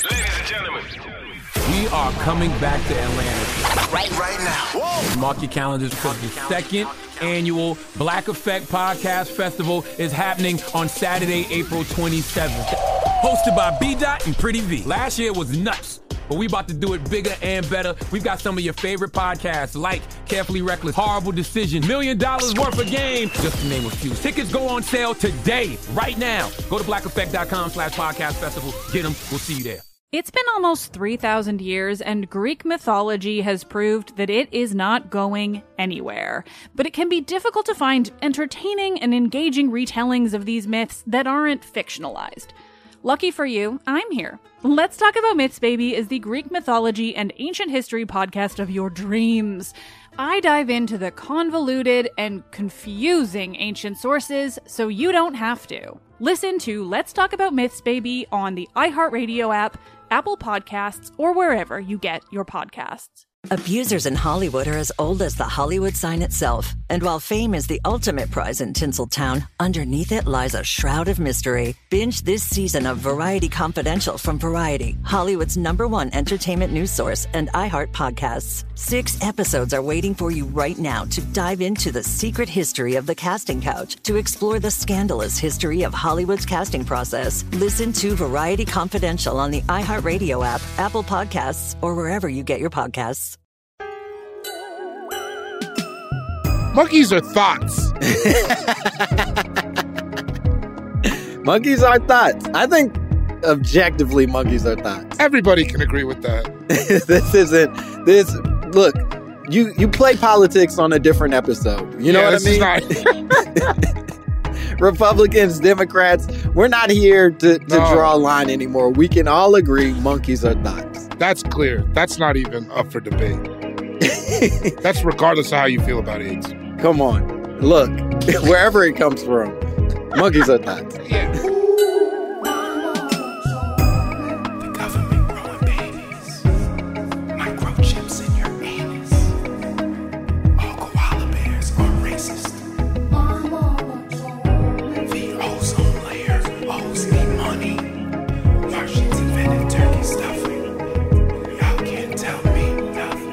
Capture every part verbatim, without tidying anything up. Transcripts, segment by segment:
Ladies and gentlemen, we are coming back to Atlanta. Right, right now. Whoa. Mark your calendars because the second annual Black Effect Podcast Festival is happening on Saturday, April twenty-seventh. Hosted by B-Dot and Pretty V. Last year was nuts, but we about to do it bigger and better. We've got some of your favorite podcasts like Carefully Reckless, Horrible Decision, Million Dollars Worth of Game, just to name a few. Tickets go on sale today, right now. Go to blackeffect.com slash podcast festival. Get them. We'll see you there. It's been almost three thousand years, and Greek mythology has proved that it is not going anywhere. But it can be difficult to find entertaining and engaging retellings of these myths that aren't fictionalized. Lucky for you, I'm here. Let's Talk About Myths, Baby is the Greek mythology and ancient history podcast of your dreams. I dive into the convoluted and confusing ancient sources so you don't have to. Listen to Let's Talk About Myths, Baby on the iHeartRadio app, Apple Podcasts, or wherever you get your podcasts. Abusers in Hollywood are as old as the Hollywood sign itself. And while fame is the ultimate prize in Tinseltown, underneath it lies a shroud of mystery. Binge this season of Variety Confidential from Variety, Hollywood's number one entertainment news source, and iHeart Podcasts. Six episodes are waiting for you right now to dive into the secret history of the casting couch, to explore the scandalous history of Hollywood's casting process. Listen to Variety Confidential on the iHeartRadio app, Apple Podcasts, or wherever you get your podcasts. Monkeys are thoughts. Monkeys are thoughts. I think objectively monkeys are thoughts. Everybody can agree with that. This isn't this look, you you play politics on a different episode. You know yeah, what I mean? Not... Republicans, Democrats, we're not here to, to no. draw a line anymore. We can all agree monkeys are thoughts. That's clear. That's not even up for debate. That's regardless of how you feel about AIDS. Come on. Look, wherever it comes from, monkeys are thoughts. Yeah. the government growing babies, microchips in your anus. All koala bears are racist. The ozone layer owes me money. Martians invented turkey stuffing. Y'all can't tell me nothing.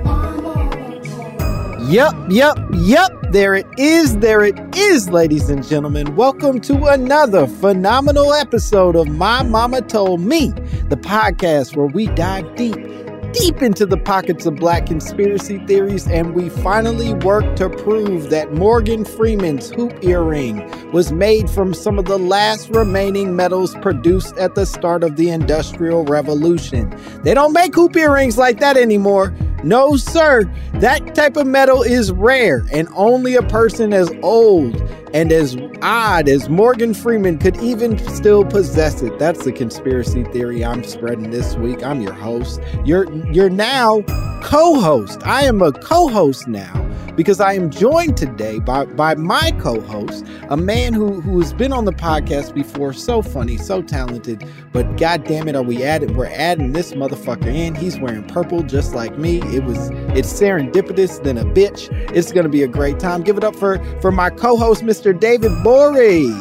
Yup, yup, yup. There it is. There it is, ladies and gentlemen. Welcome to another phenomenal episode of My Mama Told Me, the podcast where we dive deep, deep into the pockets of Black conspiracy theories, and we finally work to prove that Morgan Freeman's hoop earring was made from some of the last remaining metals produced at the start of the Industrial Revolution. They don't make hoop earrings like that anymore. No, sir. That type of metal is rare, and only a person as old and as odd as Morgan Freeman could even still possess it. That's the conspiracy theory I'm spreading this week. I'm your host. You're you're now co-host. I am a co-host now because I am joined today by, by my co-host, a man who, who has been on the podcast before. So funny, so talented, but God damn it, are we adding? We're adding this motherfucker in. He's wearing purple just like me. It was it's serendipitous than a bitch. It's gonna be a great time. Give it up for for my co-host, Mister David Borey.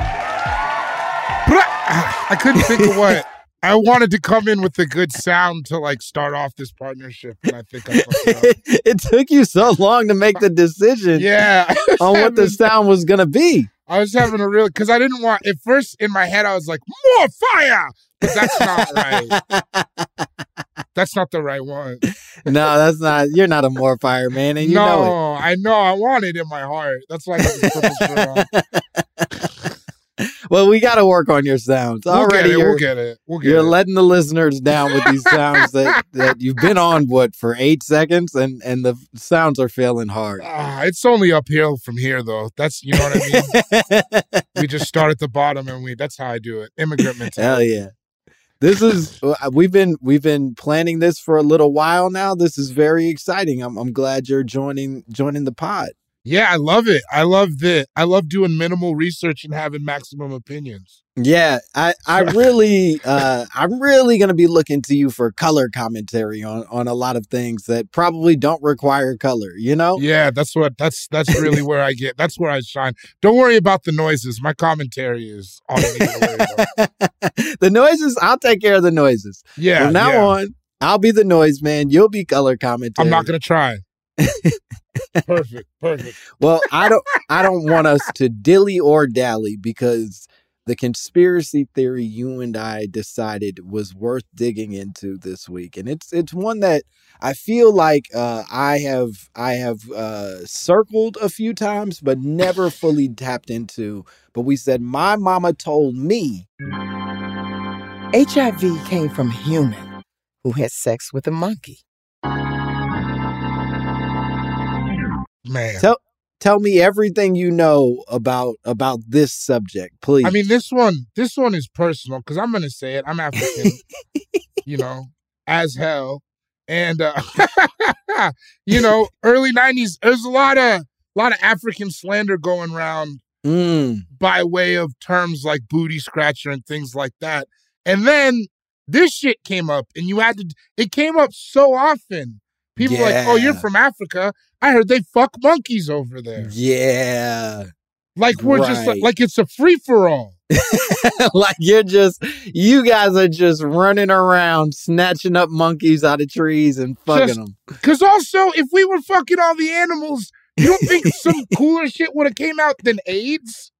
I couldn't think of what. I wanted to come in with a good sound to like start off this partnership, and I think I fucked it up. It took you so long to make the decision yeah, on what the sound was gonna be. I was having a real, because I didn't want, at first in my head I was like, more fire! But that's not right. That's not the right one. No, that's not, you're not a more fire man, and you no, know it. I know, I want it in my heart. That's why I got this purple shirt on. Well, we got to work on your sounds. We'll Already get it, we'll get it. We'll get you're it. letting the listeners down with these sounds that, that you've been on, what, for eight seconds, and, and the sounds are failing hard. Uh, it's only uphill from here, though. That's, you know what I mean? We just start at the bottom, and we that's how I do it. Immigrant mentality. Hell yeah. This is we've been we've been planning this for a little while now. This is very exciting. I'm I'm glad you're joining joining the pod. Yeah, I love it. I love that. I love doing minimal research and having maximum opinions. Yeah, I, I really, uh, I'm really going to be looking to you for color commentary on, on a lot of things that probably don't require color, you know? Yeah, that's what, that's, that's really where I get, that's where I shine. Don't worry about the noises. My commentary is all you need to worry about. The noises, I'll take care of the noises. Yeah. From now yeah. on, I'll be the noise man. You'll be color commentary. I'm not going to try. Perfect. Perfect. Well, I don't I don't want us to dilly or dally because the conspiracy theory you and I decided was worth digging into this week. And it's it's one that I feel like uh, I have I have uh, circled a few times, but never fully tapped into. But we said, my mama told me H I V came from a human who had sex with a monkey. Man. Tell tell me everything you know about about this subject, please. I mean, this one, this one is personal because I'm going to say it. I'm African, you know, as hell. And, uh, you know, early nineties, there's a lot of, lot of African slander going around mm. by way of terms like booty scratcher and things like that. And then this shit came up and you had to, it came up so often. People yeah. are like, oh, you're from Africa. I heard they fuck monkeys over there. Yeah. Like we're right. just like, like it's a free for all. Like you're just, you guys are just running around snatching up monkeys out of trees and fucking just, them. Because also, if we were fucking all the animals, you don't think some cooler shit would have came out than AIDS?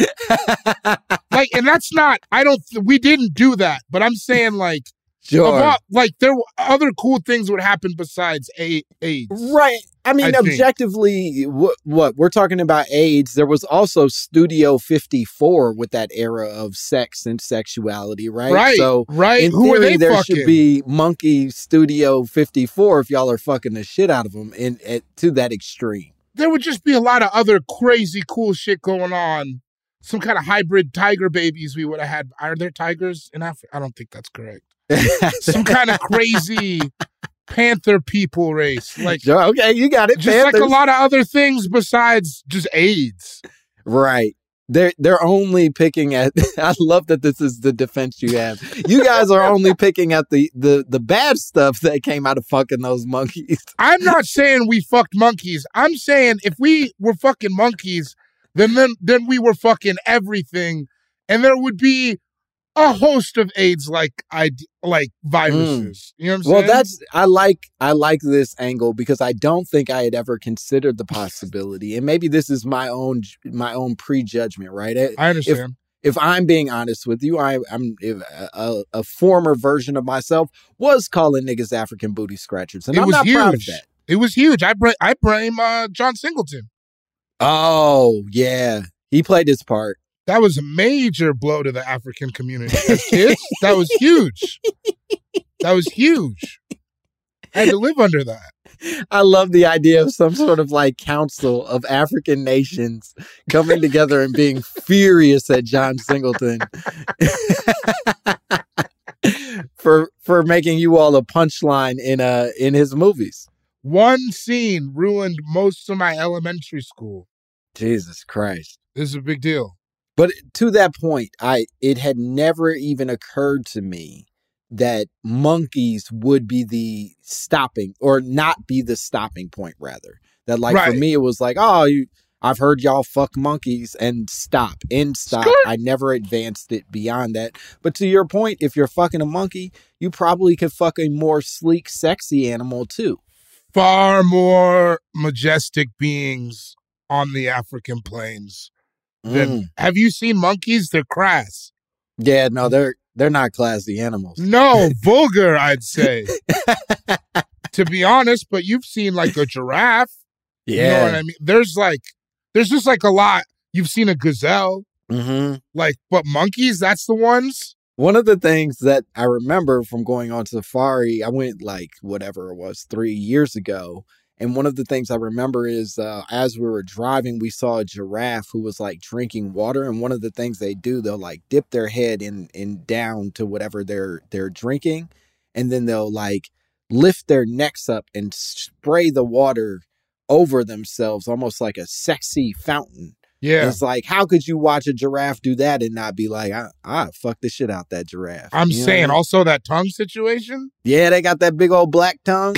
Like, and that's not, I don't, we didn't do that, but I'm saying like, sure. About, like there were other cool things would happen besides a- AIDS. Right. I mean, I objectively, what, what we're talking about AIDS, there was also Studio fifty-four with that era of sex and sexuality, right? Right, so right. In Who theory, are they there fucking? should be Monkey Studio fifty-four if y'all are fucking the shit out of them in, in, to that extreme. There would just be a lot of other crazy cool shit going on. Some kind of hybrid tiger babies we would have had. Are there tigers in Africa? I don't think that's correct. Some kind of crazy panther people race. Like, sure, okay, you got it. Just Panthers. like a lot of other things besides just AIDS. Right. They're they're only picking at I love that this is the defense you have. You guys are only picking at the, the, the bad stuff that came out of fucking those monkeys. I'm not saying we fucked monkeys. I'm saying if we were fucking monkeys, then then, then we were fucking everything. And there would be a host of AIDS like I like viruses. Mm. You know what I'm well, saying? Well, that's I like I like this angle because I don't think I had ever considered the possibility, and maybe this is my own my own prejudgment, right? I understand. If, if I'm being honest with you, I, I'm if a, a former version of myself was calling niggas African booty scratchers, and it I'm was not huge. proud of that. It was huge. I br- I blame uh, John Singleton. Oh yeah, he played his part. That was a major blow to the African community as kids. That was huge. That was huge. I had to live under that. I love the idea of some sort of like council of African nations coming together and being furious at John Singleton for for making you all a punchline in uh in his movies. One scene ruined most of my elementary school. Jesus Christ. This is a big deal. But to that point, I it had never even occurred to me that monkeys would be the stopping or not be the stopping point, rather. That like right. for me, it was like, oh, you, I've heard y'all fuck monkeys and stop, end stop. Skirt. I never advanced it beyond that. But to your point, if you're fucking a monkey, you probably could fuck a more sleek, sexy animal too. Far more majestic beings on the African plains. Then, mm. Have you seen monkeys? They're crass. Yeah, no, they're they're not classy animals. No, vulgar, I'd say. To be honest, but you've seen like a giraffe. Yeah. You know what I mean? There's like, there's just like a lot. You've seen a gazelle. Mm-hmm. Like, but monkeys, that's the ones. One of the things that I remember from going on safari, I went like whatever it was, three years ago. And one of the things I remember is uh, as we were driving, we saw a giraffe who was like drinking water. And one of the things they do, they'll like dip their head in, in down to whatever they're they're drinking. And then they'll like lift their necks up and spray the water over themselves, almost like a sexy fountain. Yeah. It's like, how could you watch a giraffe do that and not be like, I, I fuck the shit out that giraffe? I'm You know saying what I mean? also that tongue situation. Yeah, they got that big old black tongue.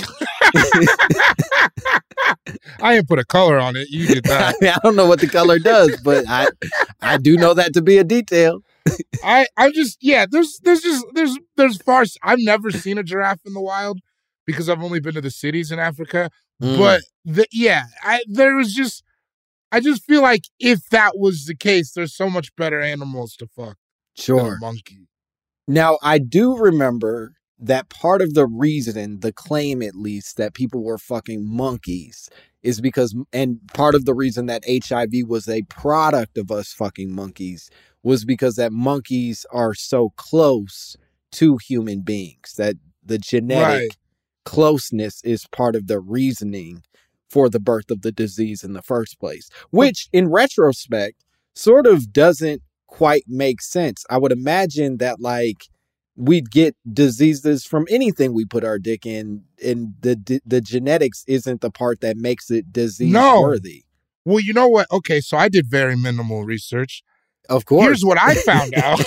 I didn't put a color on it. You did I that. mean, I don't know what the color does, but I I do know that to be a detail. I I'm just yeah. There's there's just there's there's far. I've never seen a giraffe in the wild because I've only been to the cities in Africa. Mm. But the, yeah, I there was just I just feel like if that was the case, there's so much better animals to fuck than Sure. a monkey. Now, I do remember that part of the reason, the claim at least, that people were fucking monkeys is because, and part of the reason that H I V was a product of us fucking monkeys was because that monkeys are so close to human beings, that the genetic Right. closeness is part of the reasoning for the birth of the disease in the first place, which in retrospect sort of doesn't quite make sense. I would imagine that like we'd get diseases from anything we put our dick in, and the the genetics isn't the part that makes it disease No. worthy. Well, you know what? Okay, so I did very minimal research. Of course. Here's what I found out: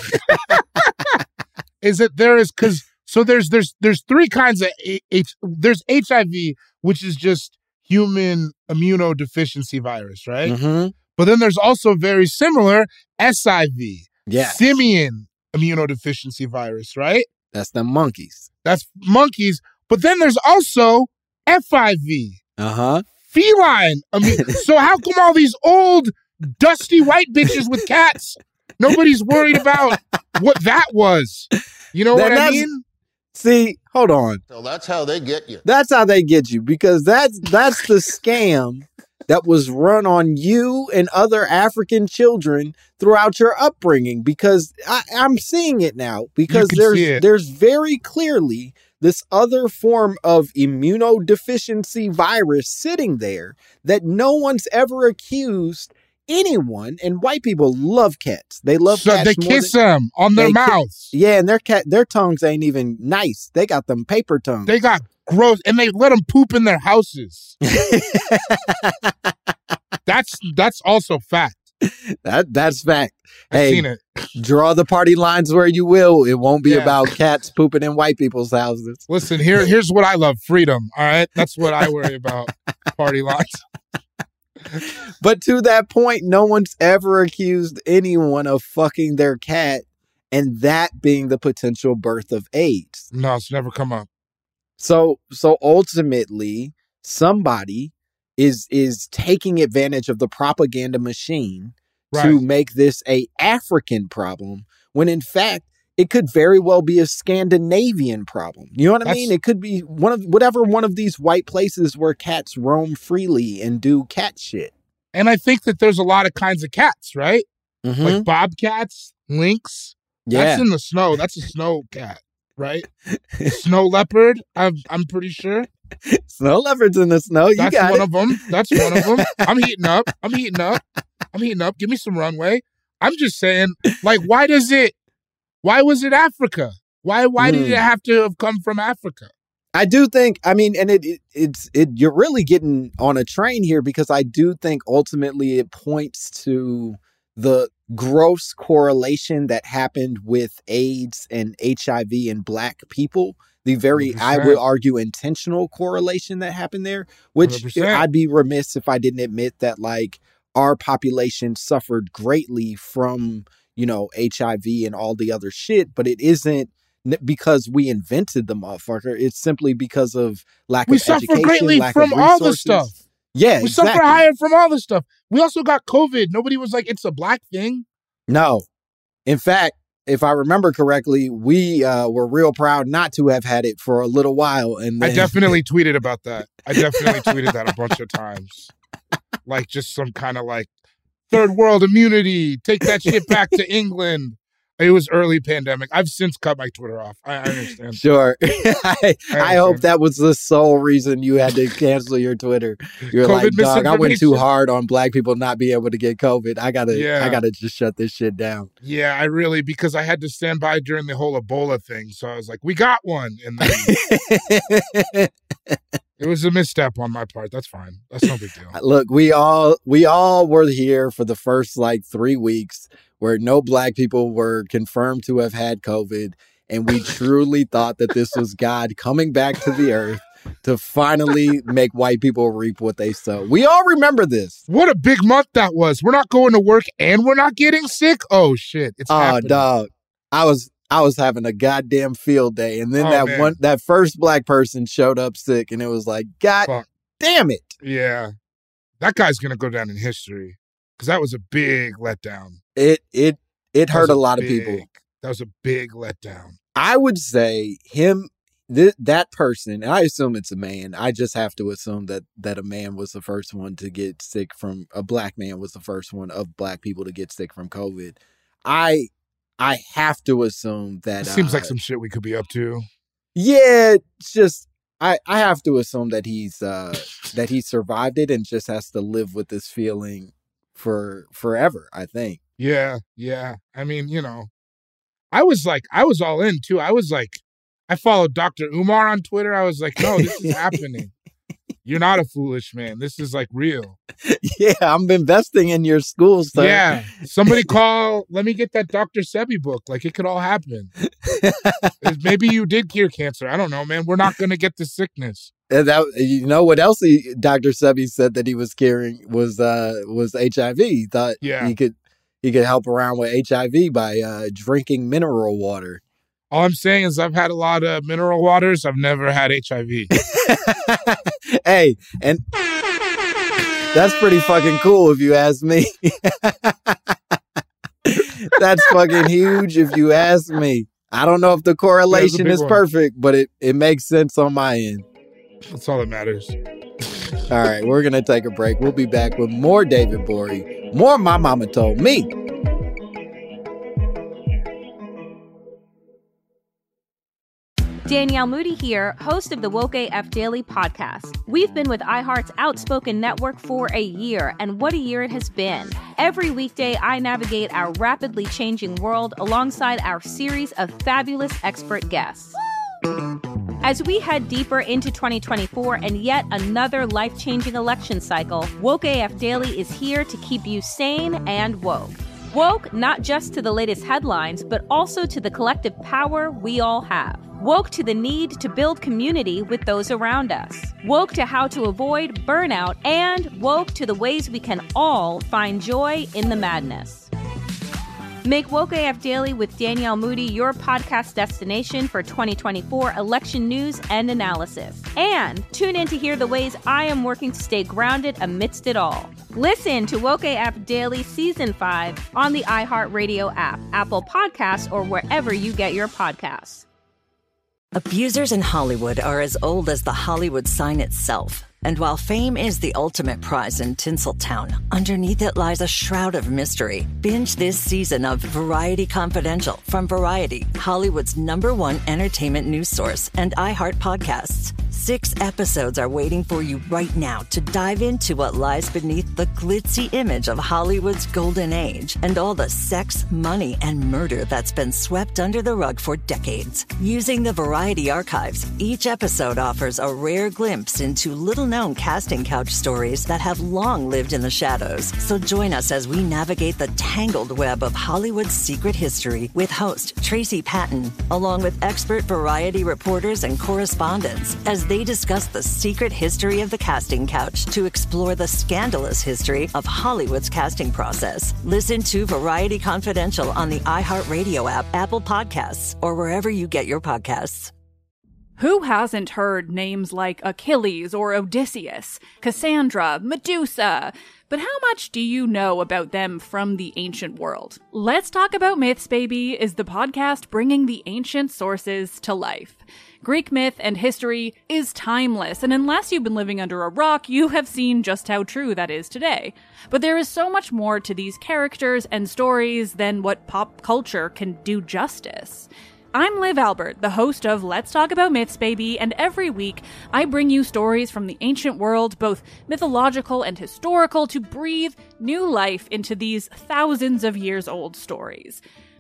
is that there is because so there's there's there's three kinds of H, H there's H I V, which is just human immunodeficiency virus, right? Mhm. But then there's also very similar S I V, Yeah, simian immunodeficiency virus, right? that's the monkeys. That's monkeys. But then there's also F I V, Uh huh. feline. I mean, so how come all these old, dusty white bitches with cats, nobody's worried about what that was? You know Then what I that's- mean? See, hold on. So that's how they get you. That's how they get you, because that's that's the scam that was run on you and other African children throughout your upbringing. Because I, I'm seeing it now. Because can there's see it. there's very clearly this other form of immunodeficiency virus sitting there that no one's ever accused anyone. And white people love cats. They love So cats. they more kiss than- them on their They ki- mouths. Yeah, and their cat their tongues ain't even nice. They got them paper tongues. They got gross, and they let them poop in their houses. That's that's also fact. that that's fact. I've Hey, seen it. draw the party lines where you will. It won't be Yeah. about cats pooping in white people's houses. Listen, here here's what I love: freedom. All right, that's what I worry about. Party lines. But to that point, no one's ever accused anyone of fucking their cat and that being the potential birth of AIDS. No, it's never come up. So so ultimately, somebody is is taking advantage of the propaganda machine Right. to make this a African problem, when in fact it could very well be a Scandinavian problem. You know what I That's- mean? It could be one of whatever one of these white places where cats roam freely and do cat shit. And I think that there's a lot of kinds of cats, right? Mhm. Like bobcats, lynx. Yeah. That's in the snow. That's a snow cat, right? Snow leopard. I'm I'm pretty sure. Snow leopards in the snow. You That's got one it. of them. That's one of them. I'm heating up. I'm heating up. I'm heating up. Give me some runway. I'm just saying, like, why does it? Why was it Africa? Why? Why did Hmm. it have to have come from Africa? I do think, I mean, and it, it it's it you're really getting on a train here, because I do think ultimately it points to the gross correlation that happened with AIDS and H I V in black people. The very, I one hundred would percent. argue, intentional correlation that happened there, which one hundred percent. I'd be remiss if I didn't admit that, like, our population suffered greatly from, you know, H I V and all the other shit, but it isn't n- because we invented the motherfucker. It's simply because of lack We of suffer education, greatly lack from of all the resources. stuff. Yeah, We exactly. suffer higher from all the stuff. We also got COVID. Nobody was like, it's a black thing. No. In fact, if I remember correctly, we uh, were real proud not to have had it for a little while. And I then, definitely tweeted about that. I definitely tweeted that a bunch of times. Like just some kind of like third world immunity. Take that shit back to England. It was early pandemic. I've since cut my Twitter off. I, I understand. Sure. I, I hope understand. that was the sole reason you had to cancel your Twitter. You're COVID like, dog, I went too misinformation. hard on black people not being able to get COVID. I gotta, Yeah. I gotta just shut this shit down. Yeah, I really, because I had to stand by during the whole Ebola thing. So I was like, we got one. And then It was a misstep on my part. That's fine. That's no big deal. Look, we all we all were here for the first like three weeks where no black people were confirmed to have had COVID, and we truly thought that this was God coming back to the earth to finally make white people reap what they sow. We all remember this. What a big month that was. We're not going to work and we're not getting sick. Oh shit! It's oh happening. dog, I was. I was having a goddamn field day. And then Oh, that man. one, that first black person showed up sick, and it was like, God Fuck. damn it. Yeah, that guy's gonna go down in history because that was a big letdown. It, it, it That hurt was a lot of big- people. That was a big letdown. I would say him, th- that person, and I assume it's a man. I just have to assume that, that a man was the first one to get sick from, a black man was the first one of black people to get sick from COVID. I, I have to assume that. It seems uh, like some shit we could be up to. Yeah, it's just I, I have to assume that he's uh that he survived it and just has to live with this feeling for forever, I think. Yeah, yeah. I mean, you know, I was like, I was all in too. I was like, I followed Doctor Umar on Twitter. I was like, no, this is happening. You're not a foolish man. This is like real. Yeah, I'm investing in your school, sir. Yeah. Somebody call, let me get that Doctor Sebi book. Like it could all happen. Maybe you did cure cancer. I don't know, man. We're not going to get the sickness. And that, you know what else he, Doctor Sebi said that he was carrying was uh was H I V. He thought Yeah. he could he could help around with H I V by uh drinking mineral water. All I'm saying is I've had a lot of mineral waters. I've never had H I V. Hey, and that's pretty fucking cool if you ask me. That's fucking huge if you ask me. I don't know if the correlation big is one. perfect, but it, it makes sense on my end. That's all that matters. All right, we're going to take a break. We'll be back with more David Bory, more My Mama Told Me. Danielle Moody here, host of the Woke A F Daily podcast. We've been with iHeart's Outspoken Network for a year, and what a year it has been. Every weekday, I navigate our rapidly changing world alongside our series of fabulous expert guests. As we head deeper into twenty twenty-four and yet another life-changing election cycle, Woke A F Daily is here to keep you sane and woke. Woke not just to the latest headlines, but also to the collective power we all have. Woke to the need to build community with those around us. Woke to how to avoid burnout, and woke to the ways we can all find joy in the madness. Make Woke A F Daily with Danielle Moody your podcast destination for twenty twenty-four election news and analysis. And tune in to hear the ways I am working to stay grounded amidst it all. Listen to Woke A F Daily Season five on the iHeartRadio app, Apple Podcasts, or wherever you get your podcasts. Abusers in Hollywood are as old as the Hollywood sign itself. And while fame is the ultimate prize in Tinseltown, underneath it lies a shroud of mystery. Binge this season of Variety Confidential from Variety, Hollywood's number one entertainment news source, and iHeart Podcasts. Six episodes are waiting for you right now to dive into what lies beneath the glitzy image of Hollywood's golden age and all the sex, money, and murder that's been swept under the rug for decades. Using the Variety archives, each episode offers a rare glimpse into little-known casting couch stories that have long lived in the shadows. So join us as we navigate the tangled web of Hollywood's secret history with host Tracy Patton, along with expert Variety reporters and correspondents, as they discuss the secret history of the casting couch to explore the scandalous history of Hollywood's casting process. Listen to Variety Confidential on the iHeartRadio app, Apple Podcasts, or wherever you get your podcasts. Who hasn't heard names like Achilles or Odysseus, Cassandra, Medusa? But how much do you know about them from the ancient world? Let's Talk About Myths, Baby is the podcast bringing the ancient sources to life. Greek myth and history is timeless, and unless you've been living under a rock, you have seen just how true that is today. But there is so much more to these characters and stories than what pop culture can do justice. I'm Liv Albert, the host of Let's Talk About Myths, Baby, and every week I bring you stories from the ancient world, both mythological and historical, to breathe new life into these thousands of years old stories.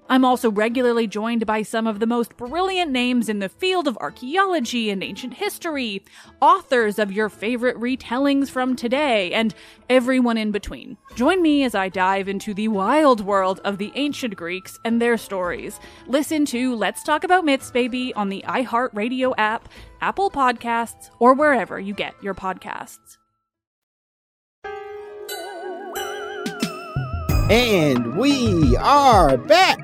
I'm also regularly joined by some of the most brilliant names in the field of archaeology and ancient history, authors of your favorite retellings from today, and everyone in between. Join me as I dive into the wild world of the ancient Greeks and their stories. Listen to Let's Talk About Myths, Baby on the iHeartRadio app, Apple Podcasts, or wherever you get your podcasts. And we are back.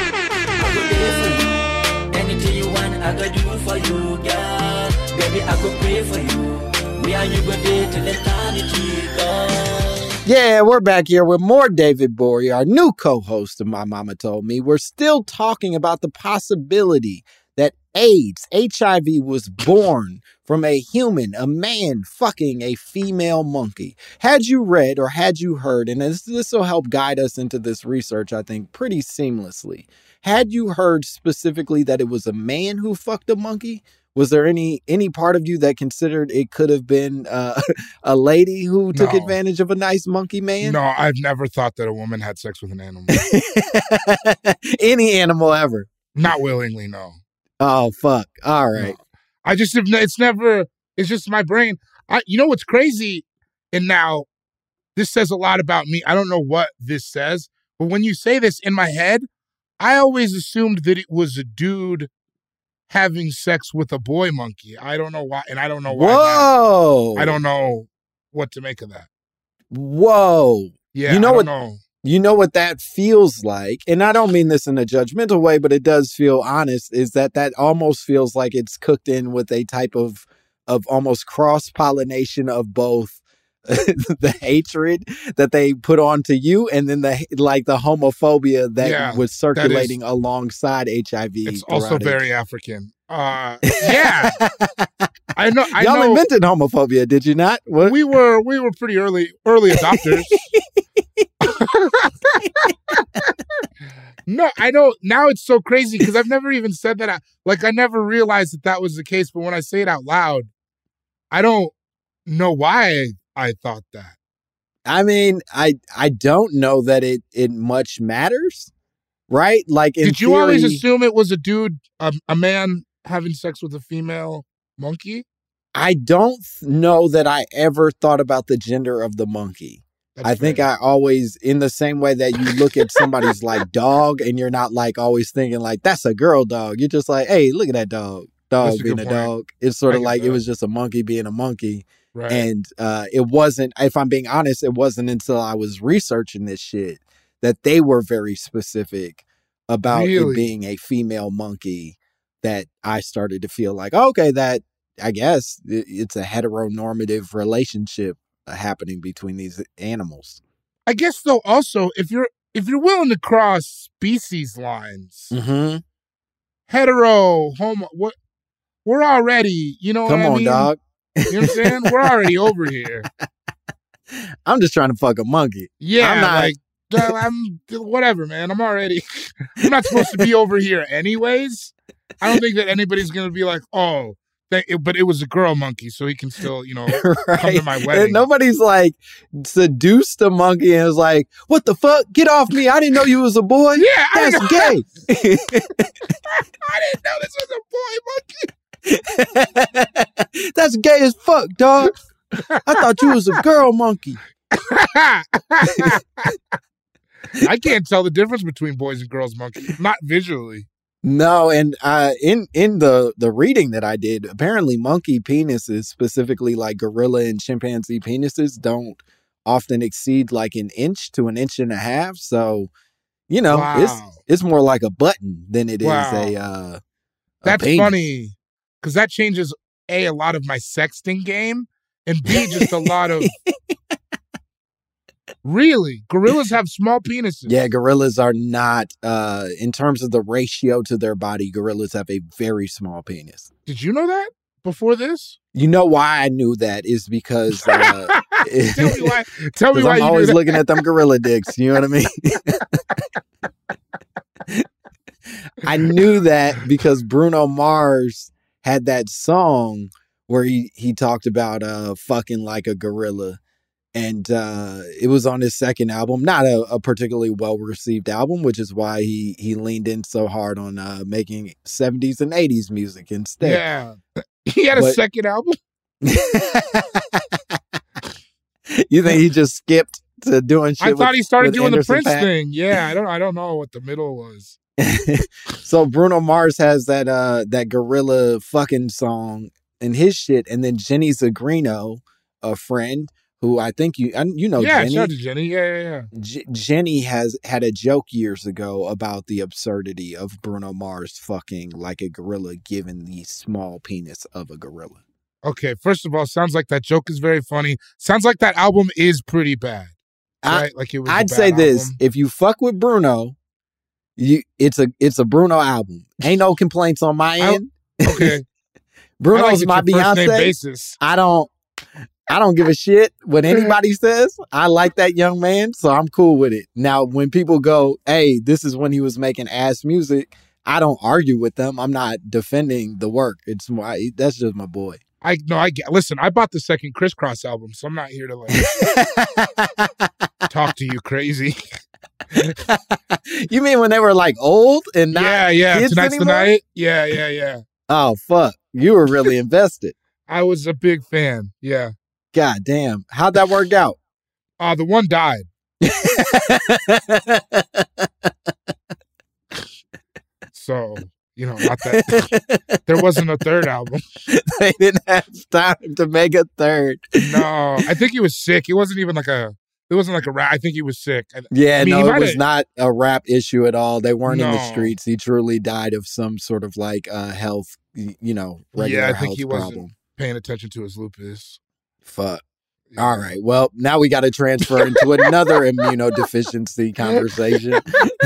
Anything you want, I go do for you, girl. Baby, I go pray for you. We are you go day till eternity, girl. Yeah, we're back here with more David Bory, our new co-host of My Mama Told Me. We're still talking about the possibility that AIDS, H I V, was born from a human, a man fucking a female monkey. Had you read or had you heard, and this, this will help guide us into this research, I think, pretty seamlessly. Had you heard specifically that it was a man who fucked a monkey? Was there any any part of you that considered it could have been uh, a lady who took No. advantage of a nice monkey man? No, I've never thought that a woman had sex with an animal. Any animal ever? Not willingly, no. Oh, fuck. All right. No. I just have, it's never, it's just my brain. I, you know what's crazy? And now, this says a lot about me. I don't know what this says, but when you say this in my head, I always assumed that it was a dude having sex with a boy monkey. I don't know why, and I don't know why. Whoa. That. I don't know what to make of that. Whoa. Yeah, you know I don't what? know. You know what that feels like, and I don't mean this in a judgmental way, but it does feel honest, is that that almost feels like it's cooked in with a type of of almost cross-pollination of both the hatred that they put onto you and then the like the homophobia that Yeah, was circulating that is, alongside H I V. It's also very African. Uh, yeah, I know. I Y'all know. invented homophobia, did you not? What? We were we were pretty early early adopters. No, I don't. Now it's so crazy because I've never even said that. I, like, I never realized that that was the case. But when I say it out loud, I don't know why I, I thought that. I mean, I I don't know that it it much matters, right? Like, in did you theory, always assume it was a dude, a, a man having sex with a female monkey? I don't know that I ever thought about the gender of the monkey. That's I think fair. I always, in the same way that you look at somebody's like dog and you're not like always thinking like, that's a girl dog. You're just like, hey, look at that dog. Dog That's a being good a point. dog. It's sort I of get like that. it was just a monkey being a monkey. Right. And uh, it wasn't, if I'm being honest, it wasn't until I was researching this shit that they were very specific about Really? it being a female monkey that I started to feel like, okay, that I guess it, it's a heteronormative relationship uh, happening between these animals. I guess though, also if you're if you're willing to cross species lines, Mm-hmm. hetero, homo, what we're already, you know Come what I on, mean? dog. You know what I'm saying? We're already over here. I'm just trying to fuck a monkey. Yeah, I'm not- like duh, I'm whatever, man. I'm already. I'm not supposed to be over here, anyways. I don't think that anybody's gonna be like, oh, that, it, but it was a girl monkey, so he can still, you know, right? come to my And wedding. nobody's like seduced a monkey and was like, what the fuck? Get off me. I didn't know you was a boy. Yeah, I That's didn't gay. I didn't know this was a boy monkey. That's gay as fuck, dog. I thought you was a girl monkey. I can't tell the difference between boys and girls monkey, not visually. No, and uh, in in the the reading that I did, apparently monkey penises, specifically like gorilla and chimpanzee penises, don't often exceed like an inch to an inch and a half. So, you know, Wow. it's it's more like a button than it is Wow. a. Uh, a That's penis. funny because that changes a a lot of my sexting game, and b just a lot of. Really, gorillas have small penises. Yeah, gorillas are not, uh, in terms of the ratio to their body, gorillas have a very small penis. Did you know that before this? You know why I knew that is because uh, Tell me why. Tell me 'cause why I'm you always knew that. looking at them gorilla dicks. You know what I mean? I knew that because Bruno Mars had that song where he, he talked about uh, fucking like a gorilla. And uh, it was on his second album, not a, a particularly well-received album, which is why he he leaned in so hard on uh, making seventies and eighties music instead. Yeah. He had a But- second album? You think he just skipped to doing shit I thought with- he started with doing Anderson the Prince .Paak? thing. Yeah, I don't I don't know what the middle was. So Bruno Mars has that uh that gorilla fucking song in his shit, and then Jenny Zagrino, a friend who I think you I, you know yeah, Jenny. shout out to Jenny. Yeah, yeah, yeah. J- Jenny has had a joke years ago about the absurdity of Bruno Mars fucking like a gorilla, given the small penis of a gorilla. Okay, first of all, sounds like that joke is very funny. Sounds like that album is pretty bad. I- Right? Like it was a I'd bad say this: album. if you fuck with Bruno, you it's a it's a Bruno album. Ain't no complaints on my I- end. Okay. Bruno's I like it my your first name Beyonce. basis. I don't I don't give a shit what anybody says. I like that young man, so I'm cool with it. Now, when people go, hey, this is when he was making ass music, I don't argue with them. I'm not defending the work. It's my that's just my boy. I no, I get. Listen, I bought the second Crisscross album, so I'm not here to like talk to you crazy. You mean when they were like old and not yeah, yeah. kids Tonight's anymore? the night. Yeah, yeah, yeah. Oh fuck. You were really invested. I was a big fan. Yeah. God damn. How'd that work out? Uh, the one died. So, you know, not that there wasn't a third album. They didn't have time to make a third. No, I think he was sick. It wasn't even like a. It wasn't like a rat. I think he was sick. I- Yeah, I mean, he no, it might was have- not a rap issue at all. They weren't in the No. streets. He truly died of some sort of like uh health, y- you know, regular Yeah, I think health he wasn't problem. paying attention to his lupus. Fuck. All right. Well, now we got to transfer into another immunodeficiency conversation.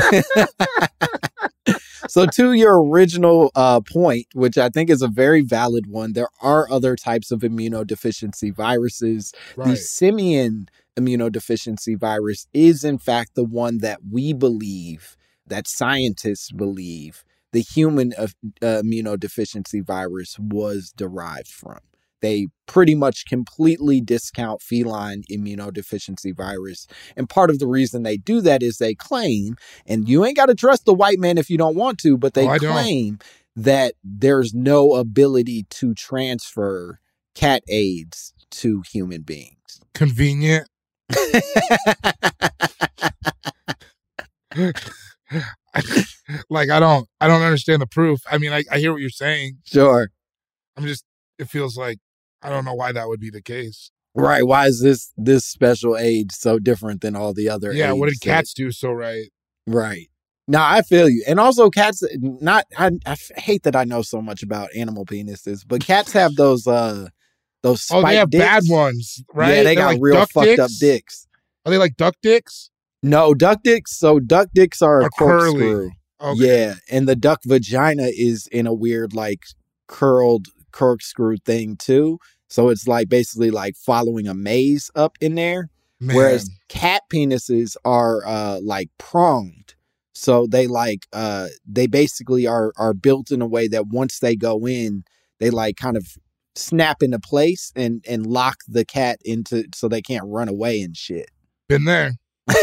So to your original uh, point, which I think is a very valid one, there are other types of immunodeficiency viruses. The Right. simian immunodeficiency virus is, in fact, the one that we believe, that scientists believe, the human uh, uh, immunodeficiency virus was derived from. They pretty much completely discount feline immunodeficiency virus. And part of the reason they do that is they claim, and you ain't got to trust the white man if you don't want to, but they Oh, I don't. claim that there's no ability to transfer cat AIDS to human beings. Convenient. Like I don't, I don't understand the proof. I mean, I, I hear what you're saying. Sure. I'm just, it feels like I don't know why that would be the case. Right. Why is this this special AIDS so different than all the other Yeah, what AIDS did cats do so right? that- Right. No, I feel you. And also cats, not, I, I f- hate that I know so much about animal penises, but cats have those, uh, those Oh, spiked they have dicks. bad ones, right? Yeah, they They're got like real duck fucked up dicks? dicks. Are they like duck dicks? No, duck dicks. So duck dicks are a Are curly. corkscrew. Okay. Yeah. And the duck vagina is in a weird, like, curled corkscrew thing, too. So it's like basically like following a maze up in there. Man. Whereas cat penises are uh like pronged. So they like uh they basically are are built in a way that once they go in, they like kind of snap into place and and lock the cat into so they can't run away and shit. Been there.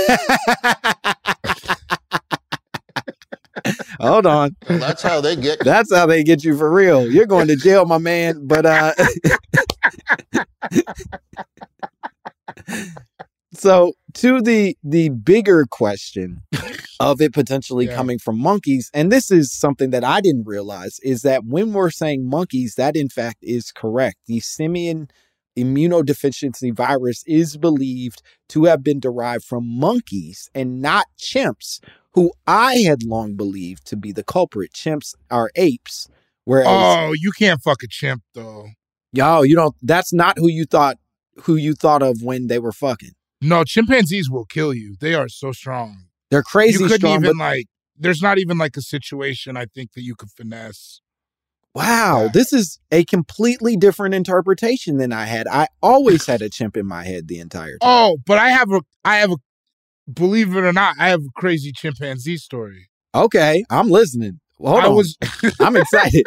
Hold on. Well, that's how they get. That's how they get you for real. You're going to jail, my man. But uh so to the the bigger question of it potentially Yeah. coming from monkeys, and this is something that I didn't realize, is that when we're saying monkeys, that in fact is correct. The simian immunodeficiency virus is believed to have been derived from monkeys and not chimps, who I had long believed to be the culprit. Chimps are apes, whereas Oh, you can't fuck a chimp though. yo, you don't. That's not who you thought who you thought of when they were fucking. No, chimpanzees will kill you. They are so strong. They're crazy You couldn't strong. even But like. There's not even like a situation I think that you could finesse. wow, Yeah. this is a completely different interpretation than I had. I always had a chimp in my head the entire time. Oh, but I have a. I have a. Believe it or not, I have a crazy chimpanzee story. Okay, I'm listening. Well, hold I on. was. I'm excited.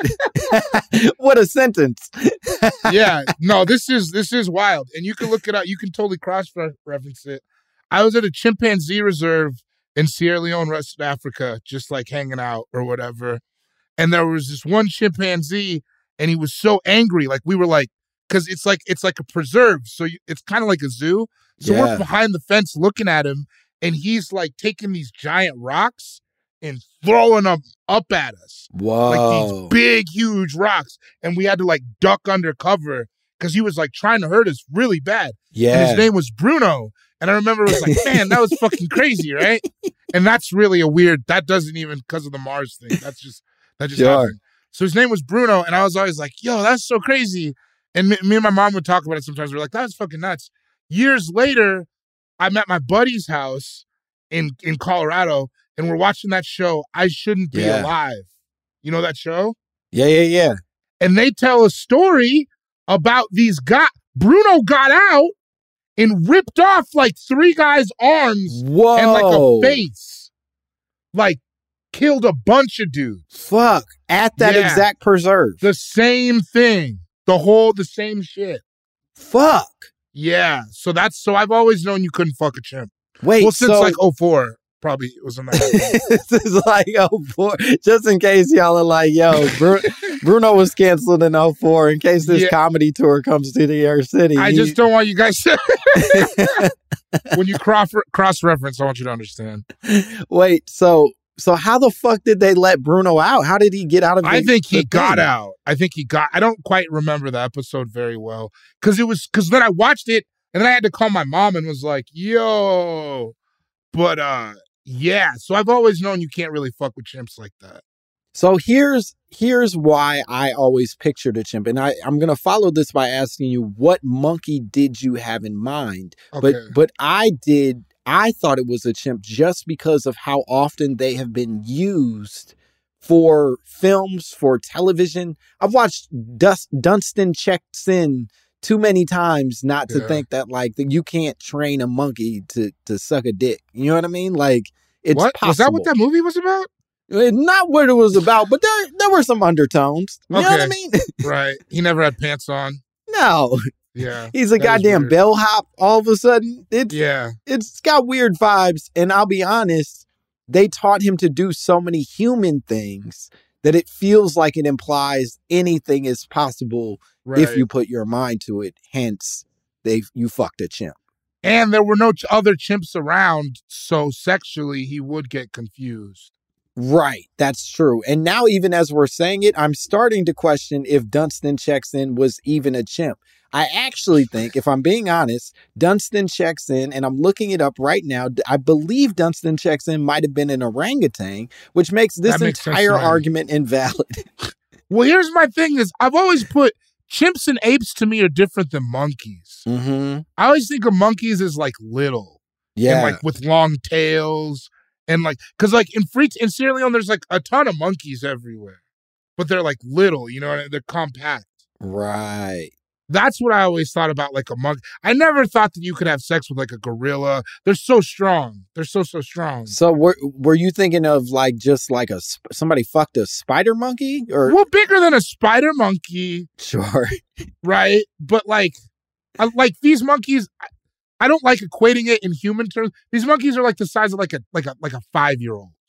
What a sentence. Yeah, no, this is this is wild, and you can look it up. You can totally cross-reference it. I was at a chimpanzee reserve in Sierra Leone, West Africa, just like hanging out or whatever, and there was this one chimpanzee, and he was so angry. Like we were like, because it's like it's like a preserve, so you, it's kind of like a zoo. So Yeah. we're behind the fence looking at him, and he's like taking these giant rocks and throwing them up at us. Whoa. Like these big, huge rocks. And we had to like duck under cover because he was like trying to hurt us really bad. Yeah. And his name was Bruno. And I remember it was like, man, that was fucking crazy, right? And that's really a weird, that doesn't even, because of the Mars thing. That's just, that just Sure. happened. So his name was Bruno. And I was always like, yo, that's so crazy. And me, me and my mom would talk about it sometimes. We're like, that was fucking nuts. Years later, I'm at my buddy's house in, in Colorado, and we're watching that show, I Shouldn't Be Yeah. Alive. You know that show? Yeah, yeah, yeah. And they tell a story about these guys. Bruno got out and ripped off like three guys' arms Whoa. and like a face. Like, killed a bunch of dudes. Fuck. At that Yeah. exact preserve. The same thing. The whole, the same shit. Fuck. Yeah. So that's, so I've always known you couldn't fuck a chimp. Wait, Well, since so like oh four, probably it was in that. this is like oh four. Just in case y'all are like, yo, Bru- Bruno was canceled in oh four. In case this Yeah. comedy tour comes to New York City. I he- just don't want you guys to. When you cross cross reference, I want you to understand. Wait, so so how the fuck did they let Bruno out? How did he get out of the I think he the got thing? out. I think he got. I don't quite remember the episode very well because it was because then I watched it and then I had to call my mom and was like, "Yo," but uh, yeah. So I've always known you can't really fuck with chimps like that. So here's here's why I always pictured a chimp, and I I'm gonna follow this by asking you, what monkey did you have in mind? Okay. But but I did. I thought it was a chimp just because of how often they have been used for films, for television. I've watched Dust, Dunstan Checks In too many times not to Yeah. think that like that you can't train a monkey to to suck a dick. You know what I mean? Like it's what possible. was that? What that movie was about? Uh, Not what it was about, but there there were some undertones. You know what I Okay. mean? Right. He never had pants on. No, Yeah. he's a that is goddamn weird. bellhop. All of a sudden, it's Yeah. it's got weird vibes. And I'll be honest, they taught him to do so many human things that it feels like it implies anything is possible Right. if you put your mind to it. Hence, they you fucked a chimp. And there were no ch- other chimps around, so sexually he would get confused. Right, that's true. And now, even as we're saying it, I'm starting to question if Dunstan Checks In was even a chimp. I actually think, if I'm being honest, Dunstan Checks In, and I'm looking it up right now, I believe Dunstan Checks In might have been an orangutan, which makes this That makes sense entire to me. argument invalid. Well, here's my thing is I've always put chimps and apes to me are different than monkeys. Mm-hmm. I always think of monkeys as like little. Yeah. And like with long tails. And like, cause like in free in Sierra Leone, there's like a ton of monkeys everywhere. But they're like little, you know, they're compact. Right. That's what I always thought about like a monkey. I never thought that you could have sex with like a gorilla. They're so strong. They're so, so strong. So were were you thinking of like just like a sp- somebody fucked a spider monkey or Well, bigger than a spider monkey, sure? right? But like, I, like these monkeys, I, I don't like equating it in human terms. These monkeys are like the size of like a like a like a five year old.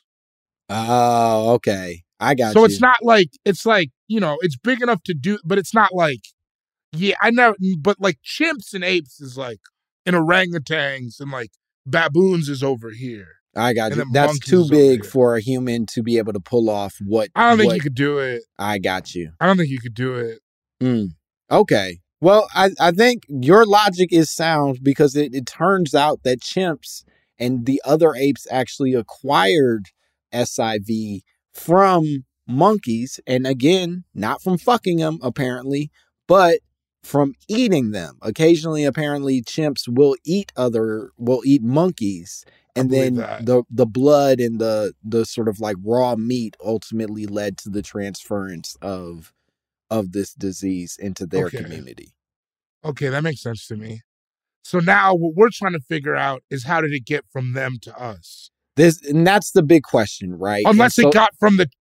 Oh, okay. I got So you. it's not like it's like you know it's big enough to do, but it's not like yeah I never. But like chimps and apes is like and orangutans and like baboons is over here. I got and you. then That's monkeys too over big here. for a human to be able to pull off what I don't think what- you could do it. I got you. I don't think you could do it. Mm. Okay. Well, I, I think your logic is sound because it, it turns out that chimps and the other apes actually acquired S I V from monkeys. And again, not from fucking them, apparently, but from eating them. Occasionally, apparently, chimps will eat other, will eat monkeys. And then believe that. the the blood and the the sort of like raw meat ultimately led to the transference of of this disease into their Okay. community. Okay, that makes sense to me. So now what we're trying to figure out is how did it get from them to us? This and that's the big question, right? Unless And so- it got from the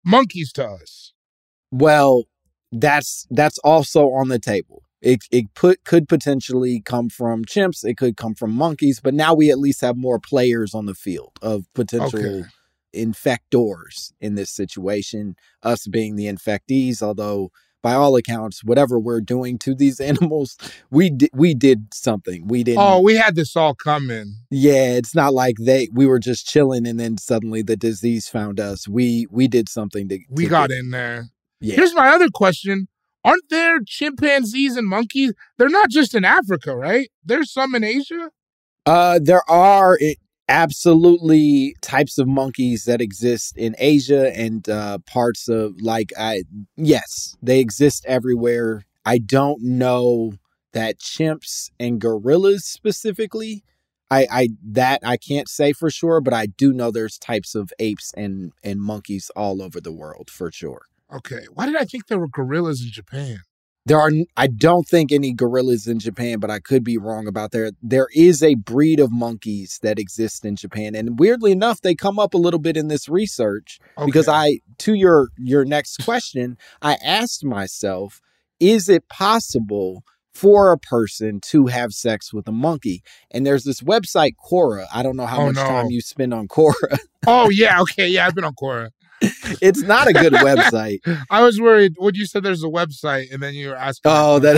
monkeys to us. Well, that's that's also on the table. It it put could potentially come from chimps. It could come from monkeys. But now we at least have more players on the field of potential Okay. infectors in this situation. Us being the infectees, although by all accounts, whatever we're doing to these animals, we di- we did something. We didn't. Oh, we had this all coming. Yeah, it's not like they we were just chilling and then suddenly the disease found us. We we did something to. We to got get- in there. Yeah. Here's my other question. Aren't there chimpanzees and monkeys? They're not just in Africa, right? There's some in Asia? Uh, there are it, absolutely types of monkeys that exist in Asia and uh, parts of like I yes, they exist everywhere. I don't know that chimps and gorillas specifically. I, I that I can't say for sure, but I do know there's types of apes and and monkeys all over the world for sure. Okay. Why did I think there were gorillas in Japan? There are, I don't think any gorillas in Japan, but I could be wrong about there. There is a breed of monkeys that exists in Japan. And weirdly enough, they come up a little bit in this research because Okay. I, to your, your next question, I asked myself, is it possible for a person to have sex with a monkey? And there's this website, Quora. I don't know how Oh, much no. time you spend on Quora. Oh, yeah. Okay. Yeah, I've been on Quora. It's not a good website. I was worried when you said there's a website and then you were asking. Oh, that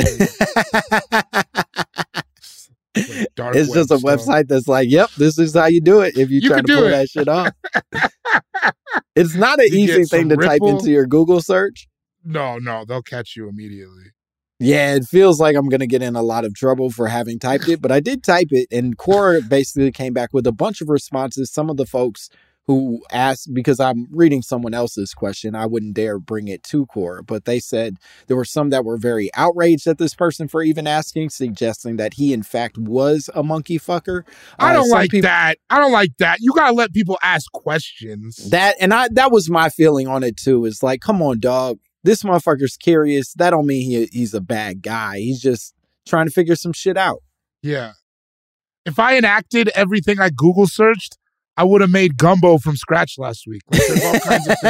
Dark it's just a web stuff. website that's like, yep, this is how you do it if you, You try can to do pull it. that shit off. It's not an You easy get thing some to type Ripple. into your Google search. No, no, they'll catch you immediately. Yeah, it feels like I'm going to get in a lot of trouble for having typed it, but I did type it, and Quora basically came back with a bunch of responses. Some of the folks who asked, because I'm reading someone else's question, I wouldn't dare bring it to Quora, but they said there were some that were very outraged at this person for even asking, suggesting that he in fact was a monkey fucker. I Uh, don't some like people- that. I don't like that. You gotta let people ask questions. That and I that was my feeling on it too. Is like, come on, dog. This motherfucker's curious. That don't mean he he's a bad guy. He's just trying to figure some shit out. Yeah. If I enacted everything I Google searched, I would have made gumbo from scratch last week. Like, there's all kinds of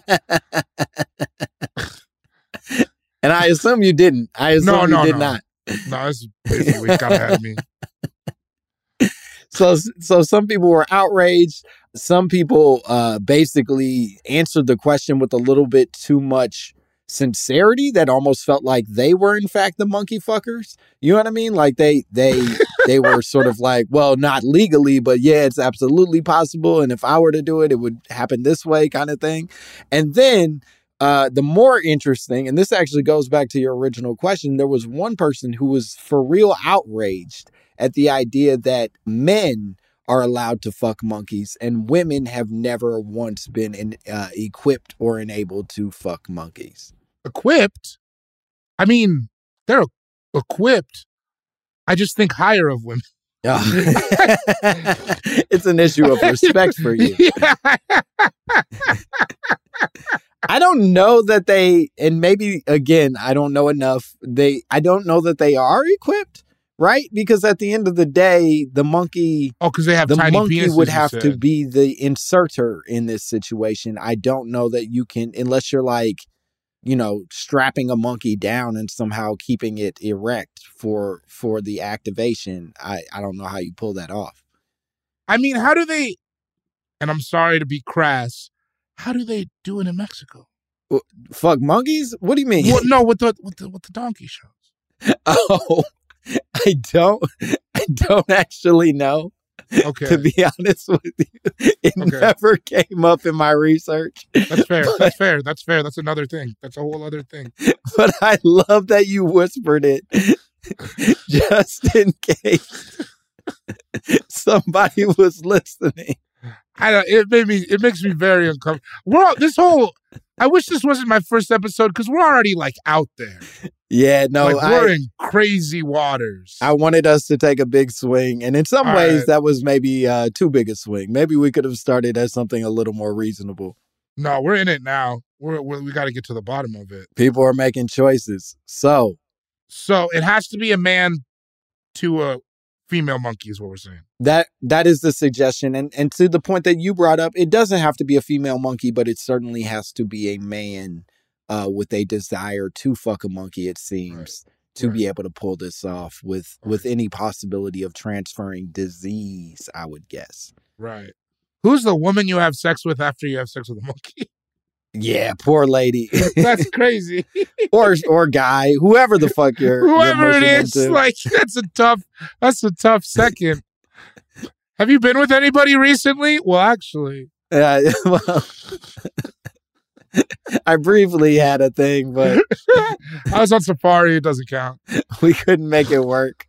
things. And I assume you didn't. I assume No, you no, did no. not. No, this is busy week got ahead of me. So so some people were outraged. Some people uh, basically answered the question with a little bit too much sincerity that almost felt like they were in fact the monkey fuckers. You know what I mean? Like they they they were sort of like, well, not legally, but yeah, it's absolutely possible. And if I were to do it, it would happen this way, kind of thing. And then uh, the more interesting, and this actually goes back to your original question, there was one person who was for real outraged at the idea that men are allowed to fuck monkeys and women have never once been in, uh, equipped or enabled to fuck monkeys. Equipped? I mean, they're equipped. I just think higher of women. It's an issue of respect for you. Yeah. I don't know that they, and maybe again, I don't know enough. They, I don't know that they are equipped, right? Because at the end of the day, the monkey, Oh, because they have the tiny monkey penises, would you have to said. be the inserter in this situation. I don't know that you can, unless you're like, you know, strapping a monkey down and somehow keeping it erect for for the activation. I, I don't know how you pull that off. I mean, how do they, and I'm sorry to be crass, how do they do it in Mexico? Fuck monkeys? What do you mean? Well, no, with the, with the with the donkey shows. Oh, I don't, I don't actually know. Okay. To be honest with you, it Okay. never came up in my research. That's fair. But, That's fair. That's fair. That's another thing. That's a whole other thing. but I love that you whispered it just in case somebody was listening. I don't, it made me. It makes me very uncomfortable. We're all, this whole. I wish this wasn't my first episode because we're already like out there. Yeah, no, like we're I, in crazy waters. I wanted us to take a big swing. And in some All ways, right. that was maybe uh, too big a swing. Maybe we could have started as something a little more reasonable. No, we're in it now. We're, we're we got to get to the bottom of it. People are making choices. So, So it has to be a man to a female monkey is what we're saying. That that is the suggestion. And and to the point that you brought up, it doesn't have to be a female monkey, but it certainly has to be a man uh, with a desire to fuck a monkey, it seems, right. to right. be able to pull this off with, right. with any possibility of transferring disease, I would guess. Right. Who's the woman you have sex with after you have sex with a monkey? Yeah, poor lady. That's crazy. or or guy, whoever the fuck you're whoever you're it is. Into. Like that's a tough. That's a tough second. Have you been with anybody recently? Well, actually, uh, well, I briefly had a thing, but I was on safari. It doesn't count. We couldn't make it work.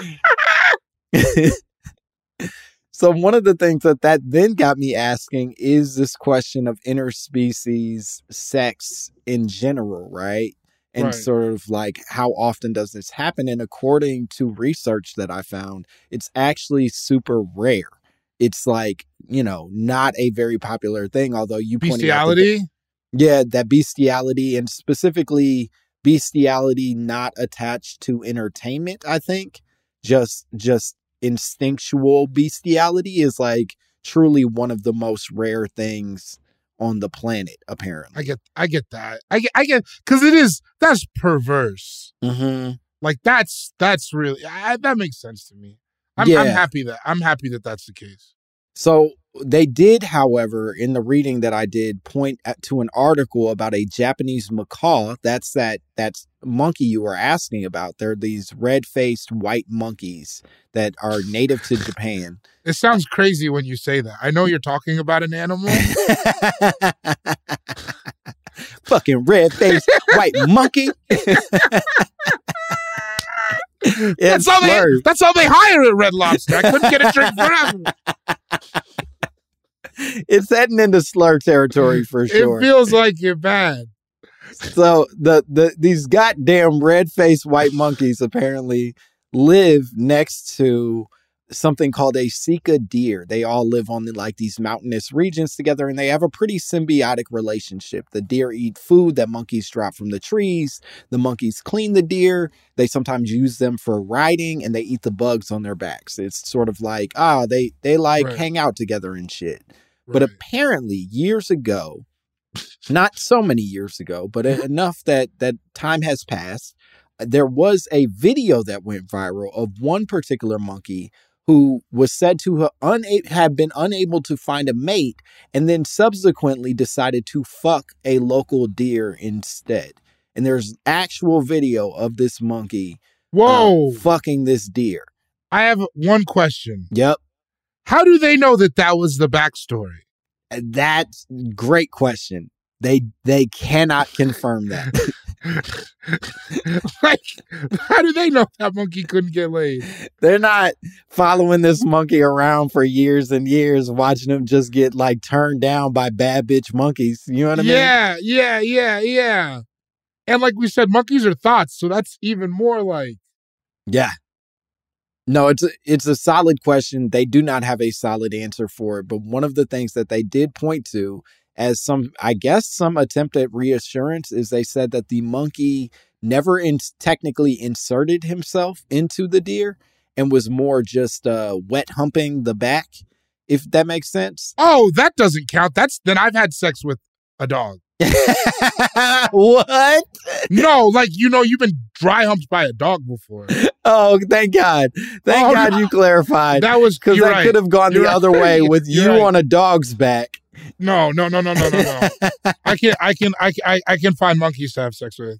So one of the things that that then got me asking is this question of interspecies sex in general, right? And right. sort of like, how often does this happen? And according to research that I found, it's actually super rare. It's like, you know, not a very popular thing, although you pointed out bestiality. That, yeah, that bestiality, and specifically bestiality not attached to entertainment, I think. Just just instinctual bestiality is like truly one of the most rare things on the planet, apparently. I get I get that. I get I get because it is that's perverse. Mm-hmm. Like that's that's really I, that makes sense to me. I'm, yeah. I'm happy that I'm happy that that's the case. So they did, however, in the reading that I did, point at, to an article about a Japanese macaw. That's that that's monkey you were asking about. They're these red-faced white monkeys that are native to Japan. It sounds crazy when you say that. I know you're talking about an animal. Fucking red-faced white monkey. That's all, they, that's all they hire at Red Lobster. I couldn't get a drink forever. It's heading into slur territory for sure. It feels like you're bad. So the, the these goddamn red-faced white monkeys apparently live next to something called a Sika deer. They all live on the, like these mountainous regions together, and they have a pretty symbiotic relationship. The deer eat food that monkeys drop from the trees. The monkeys clean the deer. They sometimes use them for riding, and they eat the bugs on their backs. It's sort of like, ah, oh, they, they like right. hang out together and shit. Right. But apparently years ago, not so many years ago, but enough that, that time has passed, there was a video that went viral of one particular monkey who was said to have, una- have been unable to find a mate and then subsequently decided to fuck a local deer instead. And there's actual video of this monkey Whoa. Uh, fucking this deer. I have one question. Yep. How do they know that that was the backstory? That's a great question. They they cannot confirm that. Like, how do they know that monkey couldn't get laid? They're not following this monkey around for years and years, watching him just get like turned down by bad bitch monkeys. You know what I mean? Yeah, yeah, yeah, yeah. And like we said, monkeys are thoughts, so that's even more like. Yeah. No, it's a, it's a solid question. They do not have a solid answer for it. But one of the things that they did point to as some, I guess, some attempt at reassurance is they said that the monkey never in, technically inserted himself into the deer and was more just uh, wet humping the back, if that makes sense. Oh, that doesn't count. That's then I've had sex with a dog. What? No, like, you know, you've been dry humped by a dog before. Oh, thank God. Thank oh, God no. you clarified. That was because I right. could have gone you're the right. other way with you right. on a dog's back. No, no, no, no, no, no, no. I can, I can, I, I, I can find monkeys to have sex with.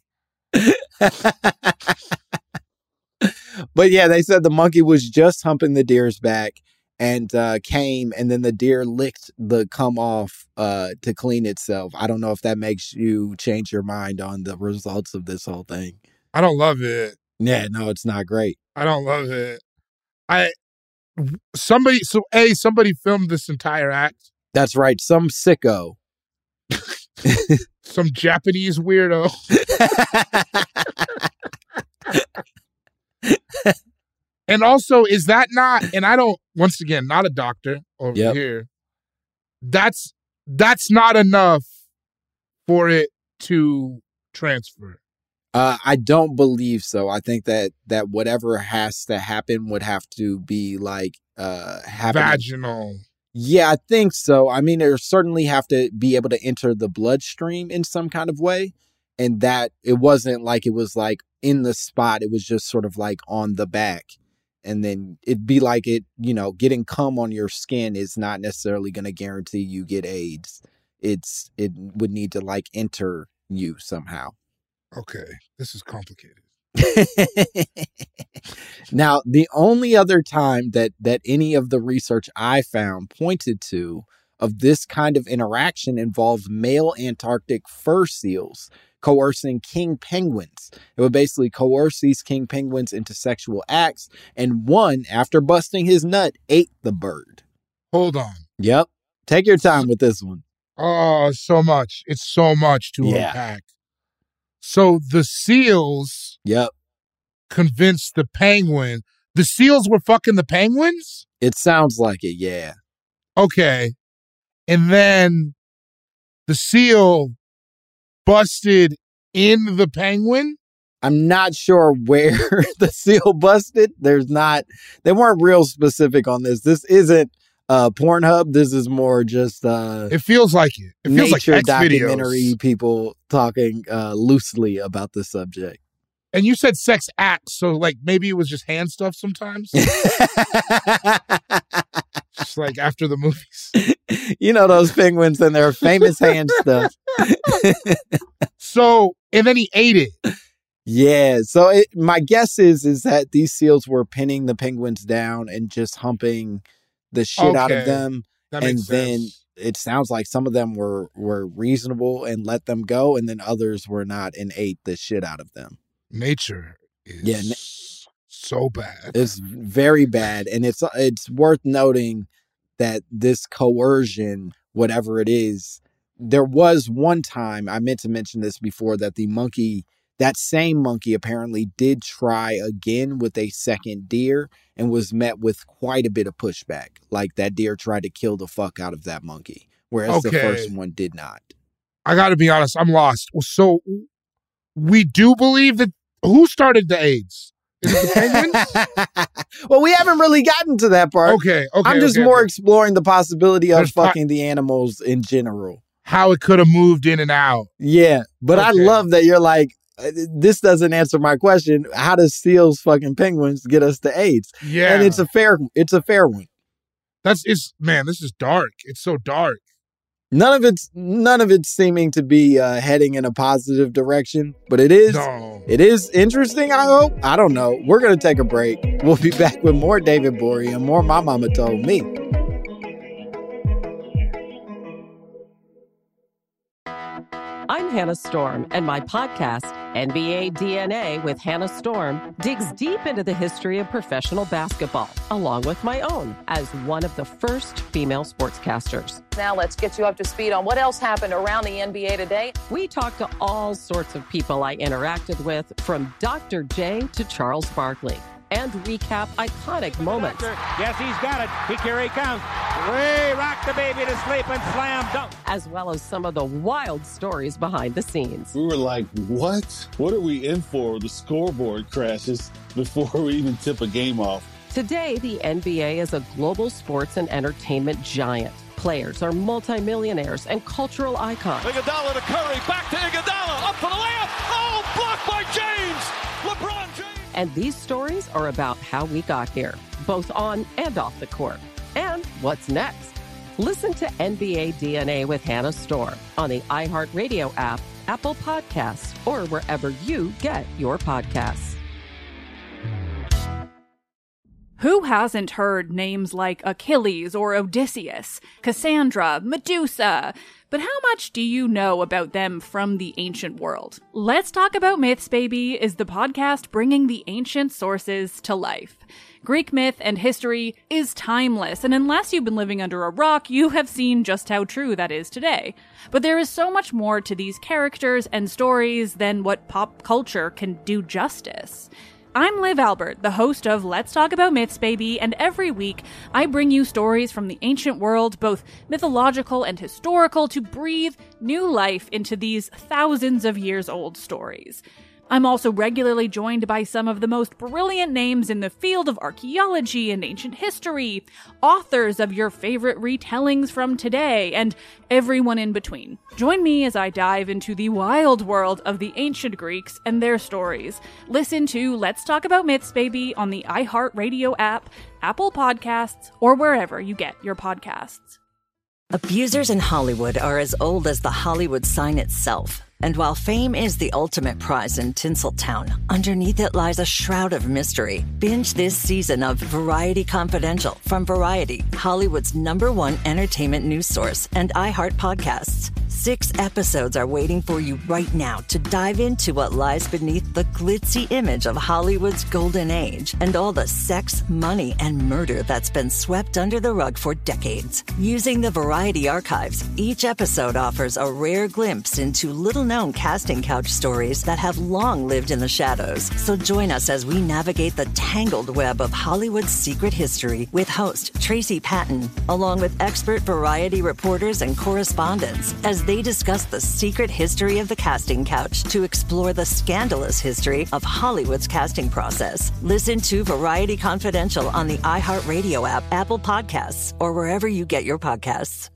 But yeah, they said the monkey was just humping the deer's back and uh, came, and then the deer licked the cum off uh, to clean itself. I don't know if that makes you change your mind on the results of this whole thing. I don't love it. Yeah, no, it's not great. I don't love it. I somebody so a somebody filmed this entire act. That's right, some sicko, some Japanese weirdo. And also, is that not, and I don't, once again, not a doctor over yep. here. That's, that's not enough for it to transfer. Uh, I don't believe so. I think that that whatever has to happen would have to be like uh happening. Vaginal. Yeah, I think so. I mean, it certainly have to be able to enter the bloodstream in some kind of way. And that it wasn't like it was like in the spot. It was just sort of like on the back. And then it'd be like it, you know, getting cum on your skin is not necessarily going to guarantee you get AIDS. It's it would need to like enter you somehow. Okay, this is complicated. Now, the only other time that that any of the research I found pointed to of this kind of interaction involved male Antarctic fur seals coercing king penguins. It would basically coerce these king penguins into sexual acts, and one, after busting his nut, ate the bird. Hold on. Yep. Take your time with this one. Oh, so much. It's so much to Yeah. unpack. So the seals Yep. convinced the penguin. The seals were fucking the penguins? It sounds like it, yeah. Okay. And then the seal busted in the penguin? I'm not sure where the seal busted. There's not, they weren't real specific on this. This isn't uh, Pornhub. This is more just uh, It feels like it. It feels like nature X documentary videos. people talking uh, loosely about the subject. And you said sex acts, so like maybe it was just hand stuff sometimes? Just like after the movies. You know those penguins and their famous hand stuff. So, and then he ate it. Yeah. So it, my guess is is that these seals were pinning the penguins down and just humping the shit out of Okay. them. That And makes then sense. it sounds like some of them were were reasonable and let them go, and then others were not and ate the shit out of them. Nature is Yeah, na- so bad. It's very bad, and it's it's worth noting that this coercion, whatever it is, there was one time, I meant to mention this before, that the monkey, that same monkey apparently did try again with a second deer and was met with quite a bit of pushback. Like that deer tried to kill the fuck out of that monkey, whereas the Okay. first one did not. I got to be honest, I'm lost. So we do believe that who started the AIDS? Is it the penguins? Well, we haven't really gotten to that part. Okay, okay. I'm just okay, more okay. exploring the possibility of There's po- fucking the animals in general. How it could have moved in and out. Yeah, but I Okay. love that you're like, uh, this doesn't answer my question. How does seals fucking penguins get us to AIDS? Yeah. And it's a fair, it's a fair one. That's it's man, this is dark. It's so dark. None of it's none of it's seeming to be uh, heading in a positive direction, but it is. No. It is interesting, I hope. I don't know. We're going to take a break. We'll be back with more David Bory and more My Mama Told Me. I'm Hannah Storm, and my podcast, N B A D N A with Hannah Storm, digs deep into the history of professional basketball, along with my own, as one of the first female sportscasters. Now let's get you up to speed on what else happened around the N B A today. We talk to all sorts of people I interacted with, from Doctor J to Charles Barkley, and recap iconic moments. Yes, he's got it. He here he comes. Way rock the baby to sleep and slam dunk. As well as some of the wild stories behind the scenes. We were like, what? What are we in for? The scoreboard crashes before we even tip a game off. Today, the N B A is a global sports and entertainment giant. Players are multimillionaires and cultural icons. Iguodala to Curry, back to Iguodala, up for the layup. Oh, blocked by James. LeBron James. And these stories are about how we got here, both on and off the court. And what's next? Listen to N B A D N A with Hannah Storm on the iHeartRadio app, Apple Podcasts, or wherever you get your podcasts. Who hasn't heard names like Achilles or Odysseus, Cassandra, Medusa? But how much do you know about them from the ancient world? Let's Talk About Myths, Baby is the podcast bringing the ancient sources to life. Greek myth and history is timeless, and unless you've been living under a rock, you have seen just how true that is today. But there is so much more to these characters and stories than what pop culture can do justice. I'm Liv Albert, the host of Let's Talk About Myths, Baby, and every week I bring you stories from the ancient world, both mythological and historical, to breathe new life into these thousands of years old stories. I'm also regularly joined by some of the most brilliant names in the field of archaeology and ancient history, authors of your favorite retellings from today, and everyone in between. Join me as I dive into the wild world of the ancient Greeks and their stories. Listen to Let's Talk About Myths, Baby on the iHeartRadio app, Apple Podcasts, or wherever you get your podcasts. Abusers in Hollywood are as old as the Hollywood sign itself. And while fame is the ultimate prize in Tinseltown, underneath it lies a shroud of mystery. Binge this season of Variety Confidential from Variety, Hollywood's number one entertainment news source, and iHeart Podcasts. Six episodes are waiting for you right now to dive into what lies beneath the glitzy image of Hollywood's golden age and all the sex, money, and murder that's been swept under the rug for decades. Using the Variety archives, each episode offers a rare glimpse into little-known casting couch stories that have long lived in the shadows. So join us as we navigate the tangled web of Hollywood's secret history with host Tracy Patton, along with expert Variety reporters and correspondents, as they discuss the secret history of the casting couch to explore the scandalous history of Hollywood's casting process. Listen to Variety Confidential on the iHeartRadio app, Apple Podcasts, or wherever you get your podcasts.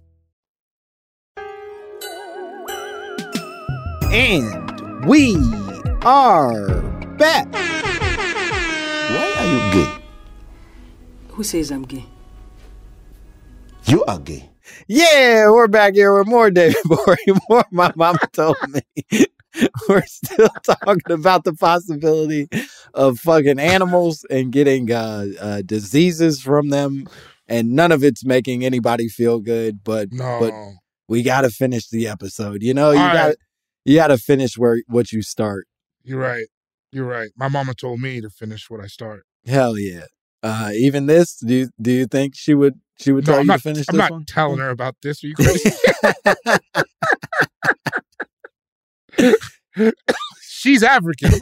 And we are back. Why are you gay? Who says I'm gay? You are gay. Yeah, we're back here with more David Gborie, more My Mama Told Me. We're still talking about the possibility of fucking animals and getting uh, uh, diseases from them, and none of it's making anybody feel good. But no. but we got to finish the episode. You know, you All got right. you got to finish where what you start. You're right. You're right. My mama told me to finish what I start. Hell yeah. Uh, even this, do you, do you think she would she would No, tell I'm you not, to finish I'm this not one? telling her about this. Are you crazy? She's African.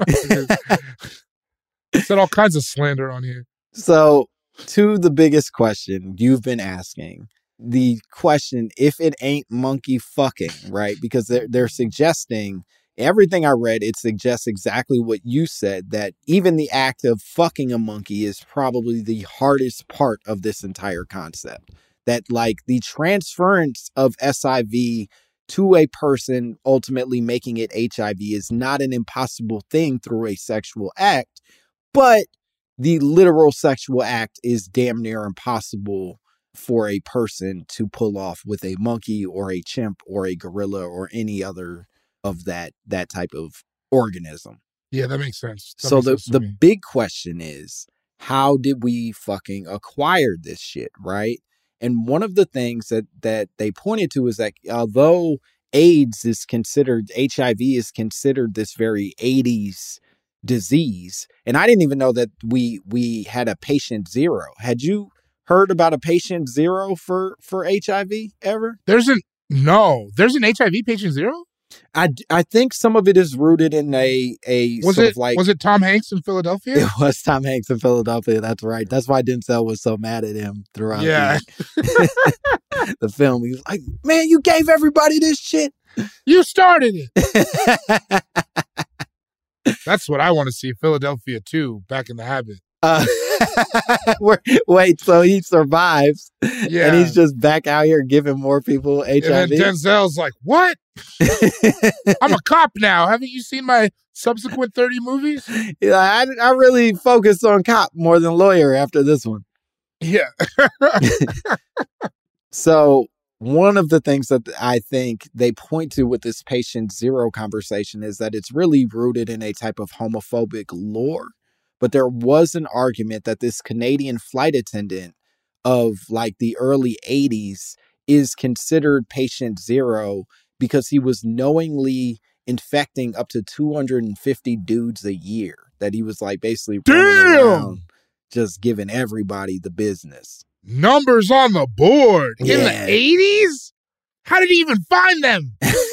Said all kinds of slander on here. So, to the biggest question you've been asking, the question, if it ain't monkey fucking, right? Because they're, they're suggesting, everything I read, it suggests exactly what you said, that even the act of fucking a monkey is probably the hardest part of this entire concept. That, like, the transference of S I V to a person, ultimately making it H I V, is not an impossible thing through a sexual act, but the literal sexual act is damn near impossible for a person to pull off with a monkey or a chimp or a gorilla or any other of that that type of organism. Yeah, that makes sense. That so makes the sense to the me. big question is, how did we fucking acquire this shit, right? And one of the things that that they pointed to is that although AIDS is considered, H I V is considered this very eighties disease, and I didn't even know that we we had a patient zero. Had you heard about a patient zero for for H I V ever? There's an no. There's an H I V patient zero. I, I think some of it is rooted in a a Was sort it of like was it Tom Hanks in Philadelphia? It was Tom Hanks in Philadelphia. That's right. That's why Denzel was so mad at him throughout Yeah. the, the film. He was like, "Man, you gave everybody this shit. You started it." That's what I want to see. Philadelphia two, Back in the Habit. Uh, wait, so he survives, Yeah. and he's just back out here giving more people H I And V. then Denzel's like, "What? I'm a cop now. Haven't you seen my subsequent thirty movies?" Yeah, I, I really focused on cop more than lawyer after this one. Yeah. So one of the things that I think they point to with this patient zero conversation is that it's really rooted in a type of homophobic lore. But there was an argument that this Canadian flight attendant of like the early eighties is considered patient zero because he was knowingly infecting up to two hundred fifty dudes a year. That he was like basically running around just giving everybody the business. Numbers on the board in Yeah. the eighties. How did he even find them?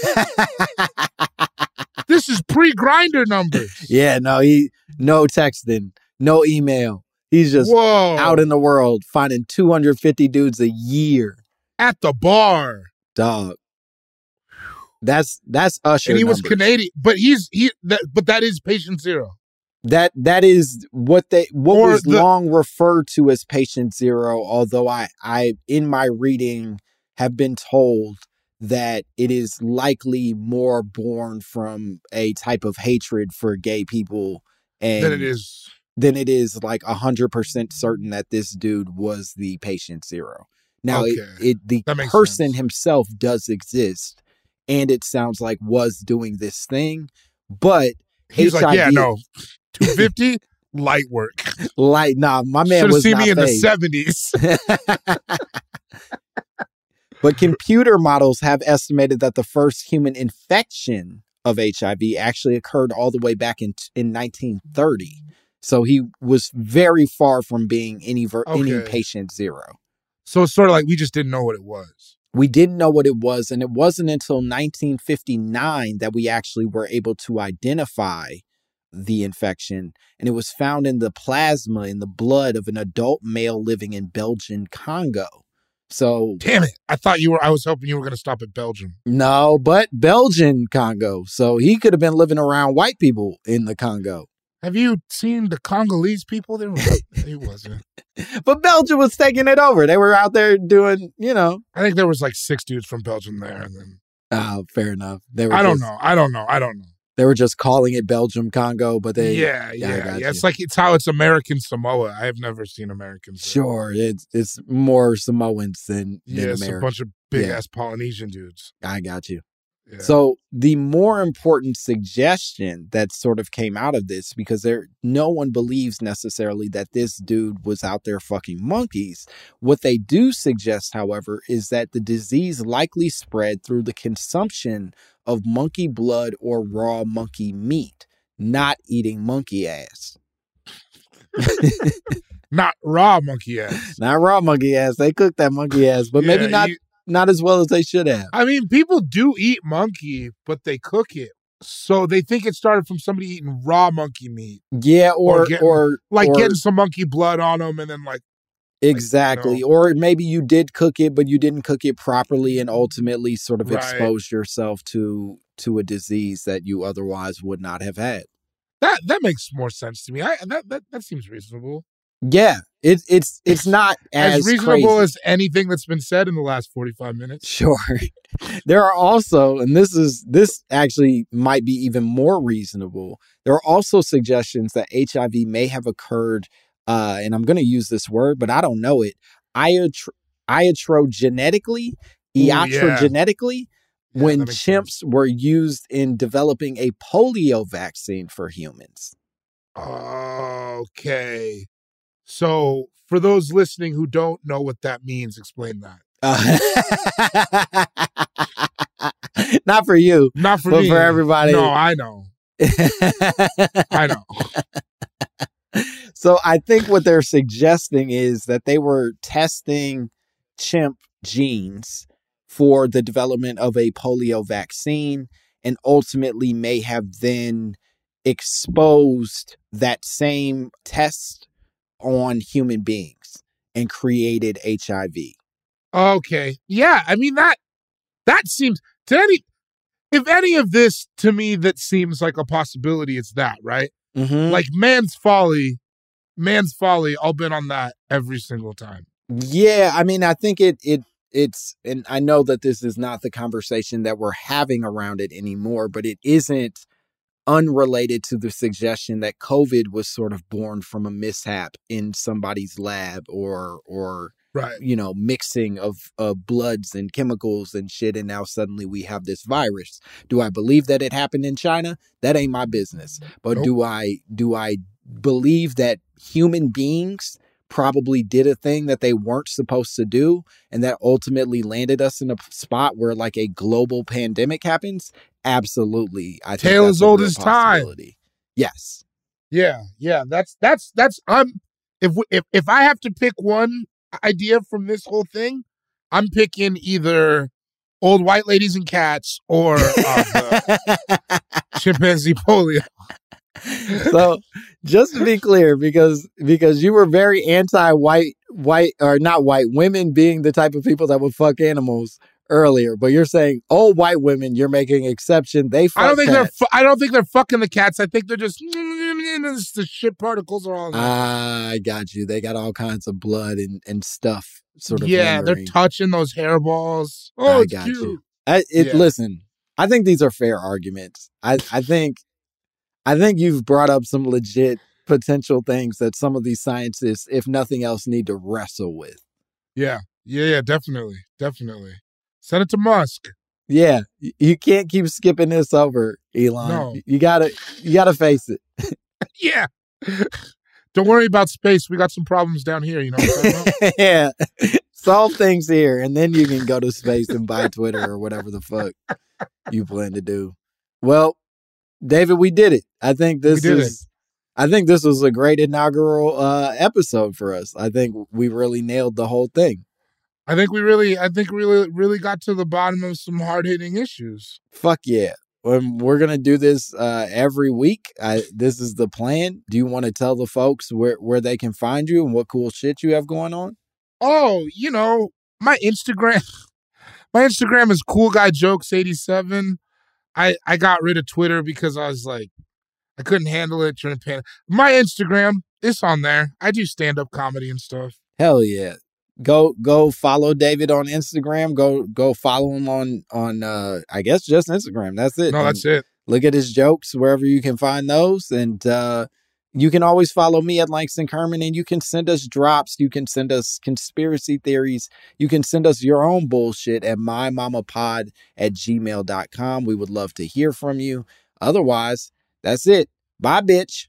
This is pre-Grinder numbers. Yeah, no, he no texting, no email. He's just Whoa. out in the world finding two hundred fifty dudes a year. At the bar. Dog. That's that's Usher. And he was numbers. Canadian, but he's he. That, but that is patient zero. That that is what they what Or was the- long referred to as patient zero. Although I I in my reading have been told that it is likely more born from a type of hatred for gay people and Than it is. than it is like a hundred percent certain that this dude was the patient zero. Now it, Okay. it the That makes person sense. himself does exist, and it sounds like was doing this thing, but He's H I V like, yeah, no, two fifty, light work. Like, nah, my man Should have was seen not me in the phased. seventies. But computer models have estimated that the first human infection of H I V actually occurred all the way back in in nineteen thirty. So he was very far from being any ver- any Okay. patient zero. So it's sort of like we just didn't know what it was. We didn't know what it was, and it wasn't until nineteen fifty-nine that we actually were able to identify the infection, and it was found in the plasma in the blood of an adult male living in Belgian Congo. So Damn it. I thought you were, I was hoping you were going to stop at Belgium. no, but Belgian Congo. So he could have been living around white people in the Congo. Have you seen the Congolese people? They were, he wasn't. But Belgium was taking it over. They were out there doing, you know. I think there was like six dudes from Belgium there. And then Oh, fair enough. They were I don't just- know. I don't know. I don't know. They were just calling it Belgium Congo, but they yeah, I yeah, got yeah. It's you. like it's how it's American Samoa. I have never seen American Samoa. Sure, it's it's more Samoans than, Yeah, than it's a Americans. bunch of big Yeah. ass Polynesian dudes. I got you. Yeah. So the more important suggestion that sort of came out of this, because there no one believes necessarily that this dude was out there fucking monkeys. What they do suggest, however, is that the disease likely spread through the consumption of monkey blood or raw monkey meat, not eating monkey ass. Not raw monkey ass. Not raw monkey ass. They cook that monkey ass, but maybe Yeah, not you- not as well as they should have. I mean, people do eat monkey, but they cook it. So they think it started from somebody eating raw monkey meat. Yeah, or or, getting, like or- getting some monkey blood on them and then like Exactly. Or maybe you did cook it, but you didn't cook it properly and ultimately sort of Right. exposed yourself to to a disease that you otherwise would not have had. that that makes more sense to me. I that that, that seems reasonable. Yeah. It's it's it's not as, As reasonable crazy. as anything that's been said in the last forty-five minutes. Sure. There are also, and this is this actually might be even more reasonable. There are also suggestions that H I V may have occurred, uh, and I'm going to use this word, but I don't know it. Iatro- iatrogenetically, Ooh, yeah. iatrogenetically, when that makes chimps were used in developing a polio vaccine for humans. Okay. So for those listening who don't know what that means, explain that. Uh, not for you, Not for but me. for everybody. No, I know. I know. So I think what they're suggesting is that they were testing chimp genes for the development of a polio vaccine and ultimately may have then exposed that same test on human beings and created H I V. Okay. Yeah, I mean that that seems to any if any of this to me that seems like a possibility, it's that, right? Mm-hmm. Like man's folly, man's folly, I'll bet on that every single time. Yeah, I mean, I think it it it's, and I know that this is not the conversation that we're having around it anymore, but it isn't unrelated to the suggestion that COVID was sort of born from a mishap in somebody's lab or or Right. you know, mixing of of bloods and chemicals and shit, and now suddenly we have this virus. Do I believe that it happened in China? That ain't my business. But Nope. do I do I believe that human beings probably did a thing that they weren't supposed to do and that ultimately landed us in a spot where like a global pandemic happens? Absolutely. I think Tale that's as a old real as time. possibility. Yes. Yeah, yeah, that's that's that's I'm if we- if if I have to pick one idea from this whole thing, I'm picking either old white ladies and cats or uh, the chimpanzee polio. So just to be clear, because because you were very anti-white, white or not white women being the type of people that would fuck animals earlier, but you're saying old white women, you're making exception. They fuck I don't think cats. they're. Fu- I don't think they're fucking the cats. I think they're just the shit particles are all. Ah, I got you. They got all kinds of blood and, and stuff. Sort of. Yeah, lingering. they're touching those hairballs. Oh, I it's got cute. you. I, it, Yeah. Listen, I think these are fair arguments. I, I think, I think you've brought up some legit potential things that some of these scientists, if nothing else, need to wrestle with. Yeah, yeah, yeah, definitely, definitely. Send it to Musk. Yeah, y- you can't keep skipping this over, Elon. No. You gotta, you gotta face it. Yeah. Don't worry about space. We got some problems down here. You know what I'm talking about? Yeah, solve things here, and then you can go to space and buy Twitter or whatever the fuck you plan to do. Well, David, we did it. I think this We did is. I think this was a great inaugural uh, episode for us. I think we really nailed the whole thing. I think we really, I think we really, really got to the bottom of some hard hitting issues. Fuck yeah. Um, we're going to do this uh, every week. I, this is the plan. Do you want to tell the folks where, where they can find you and what cool shit you have going on? Oh, you know, my Instagram, my Instagram is cool guy jokes eighty-seven. I, I got rid of Twitter because I was like, I couldn't handle it during the pandemic. My Instagram, it's on there. I do stand-up comedy and stuff. Hell yeah. Go go follow David on Instagram. Go go follow him on on uh I guess just Instagram. That's it. No, And that's it. Look at his jokes wherever you can find those. And uh you can always follow me at Langston Kerman, and you can send us drops. You can send us conspiracy theories. You can send us your own bullshit at mymamapod at gmail dot com. We would love to hear from you. Otherwise, that's it. Bye, bitch.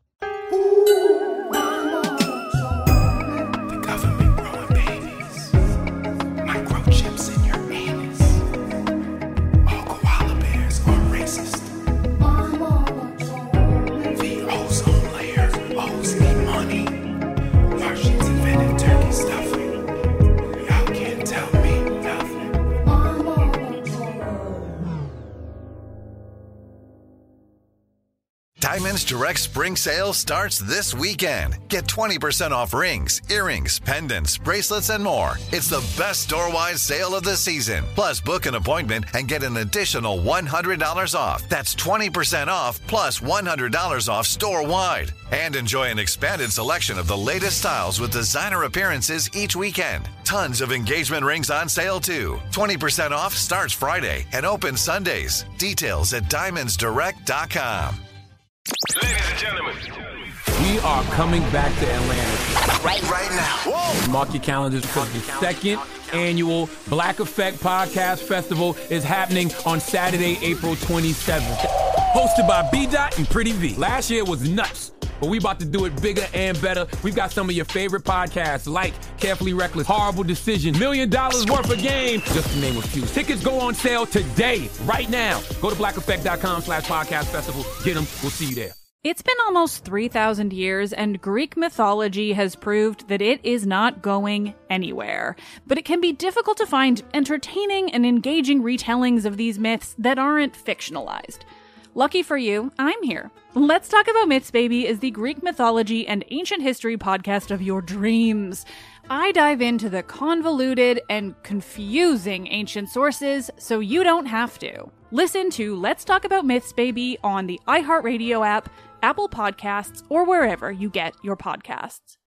The government growing babies. Microchips in your anus. All koala bears are racist. The ozone layer owes me money. Martians invented turkey stuffing. Y'all can't tell me nothing. Diamonds Direct Spring Sale starts this weekend. Get twenty percent off rings, earrings, pendants, bracelets, and more. It's the best store-wide sale of the season. Plus, book an appointment and get an additional one hundred dollars off. That's twenty percent off plus one hundred dollars off store-wide. And enjoy an expanded selection of the latest styles with designer appearances each weekend. Tons of engagement rings on sale, too. twenty percent off starts Friday and opens Sundays. Details at diamonds direct dot com. Ladies and gentlemen, we are coming back to Atlanta. Right, right now. Whoa. Mark your calendars because the second annual Black Effect Podcast Festival is happening on Saturday, April twenty-seventh. Hosted by B Dot and Pretty V. Last year was nuts, but we about to do it bigger and better. We've got some of your favorite podcasts like Carefully Reckless, Horrible Decision, Million Dollars Worth of Game, just to name a few. Tickets go on sale today, right now. Go to black effect dot com slash podcast festival. Get them. We'll see you there. It's been almost three thousand years, and Greek mythology has proved that it is not going anywhere. But it can be difficult to find entertaining and engaging retellings of these myths that aren't fictionalized. Lucky for you, I'm here. Let's Talk About Myths, Baby is the Greek mythology and ancient history podcast of your dreams. I dive into the convoluted and confusing ancient sources so you don't have to. Listen to Let's Talk About Myths, Baby on the iHeartRadio app, Apple Podcasts, or wherever you get your podcasts.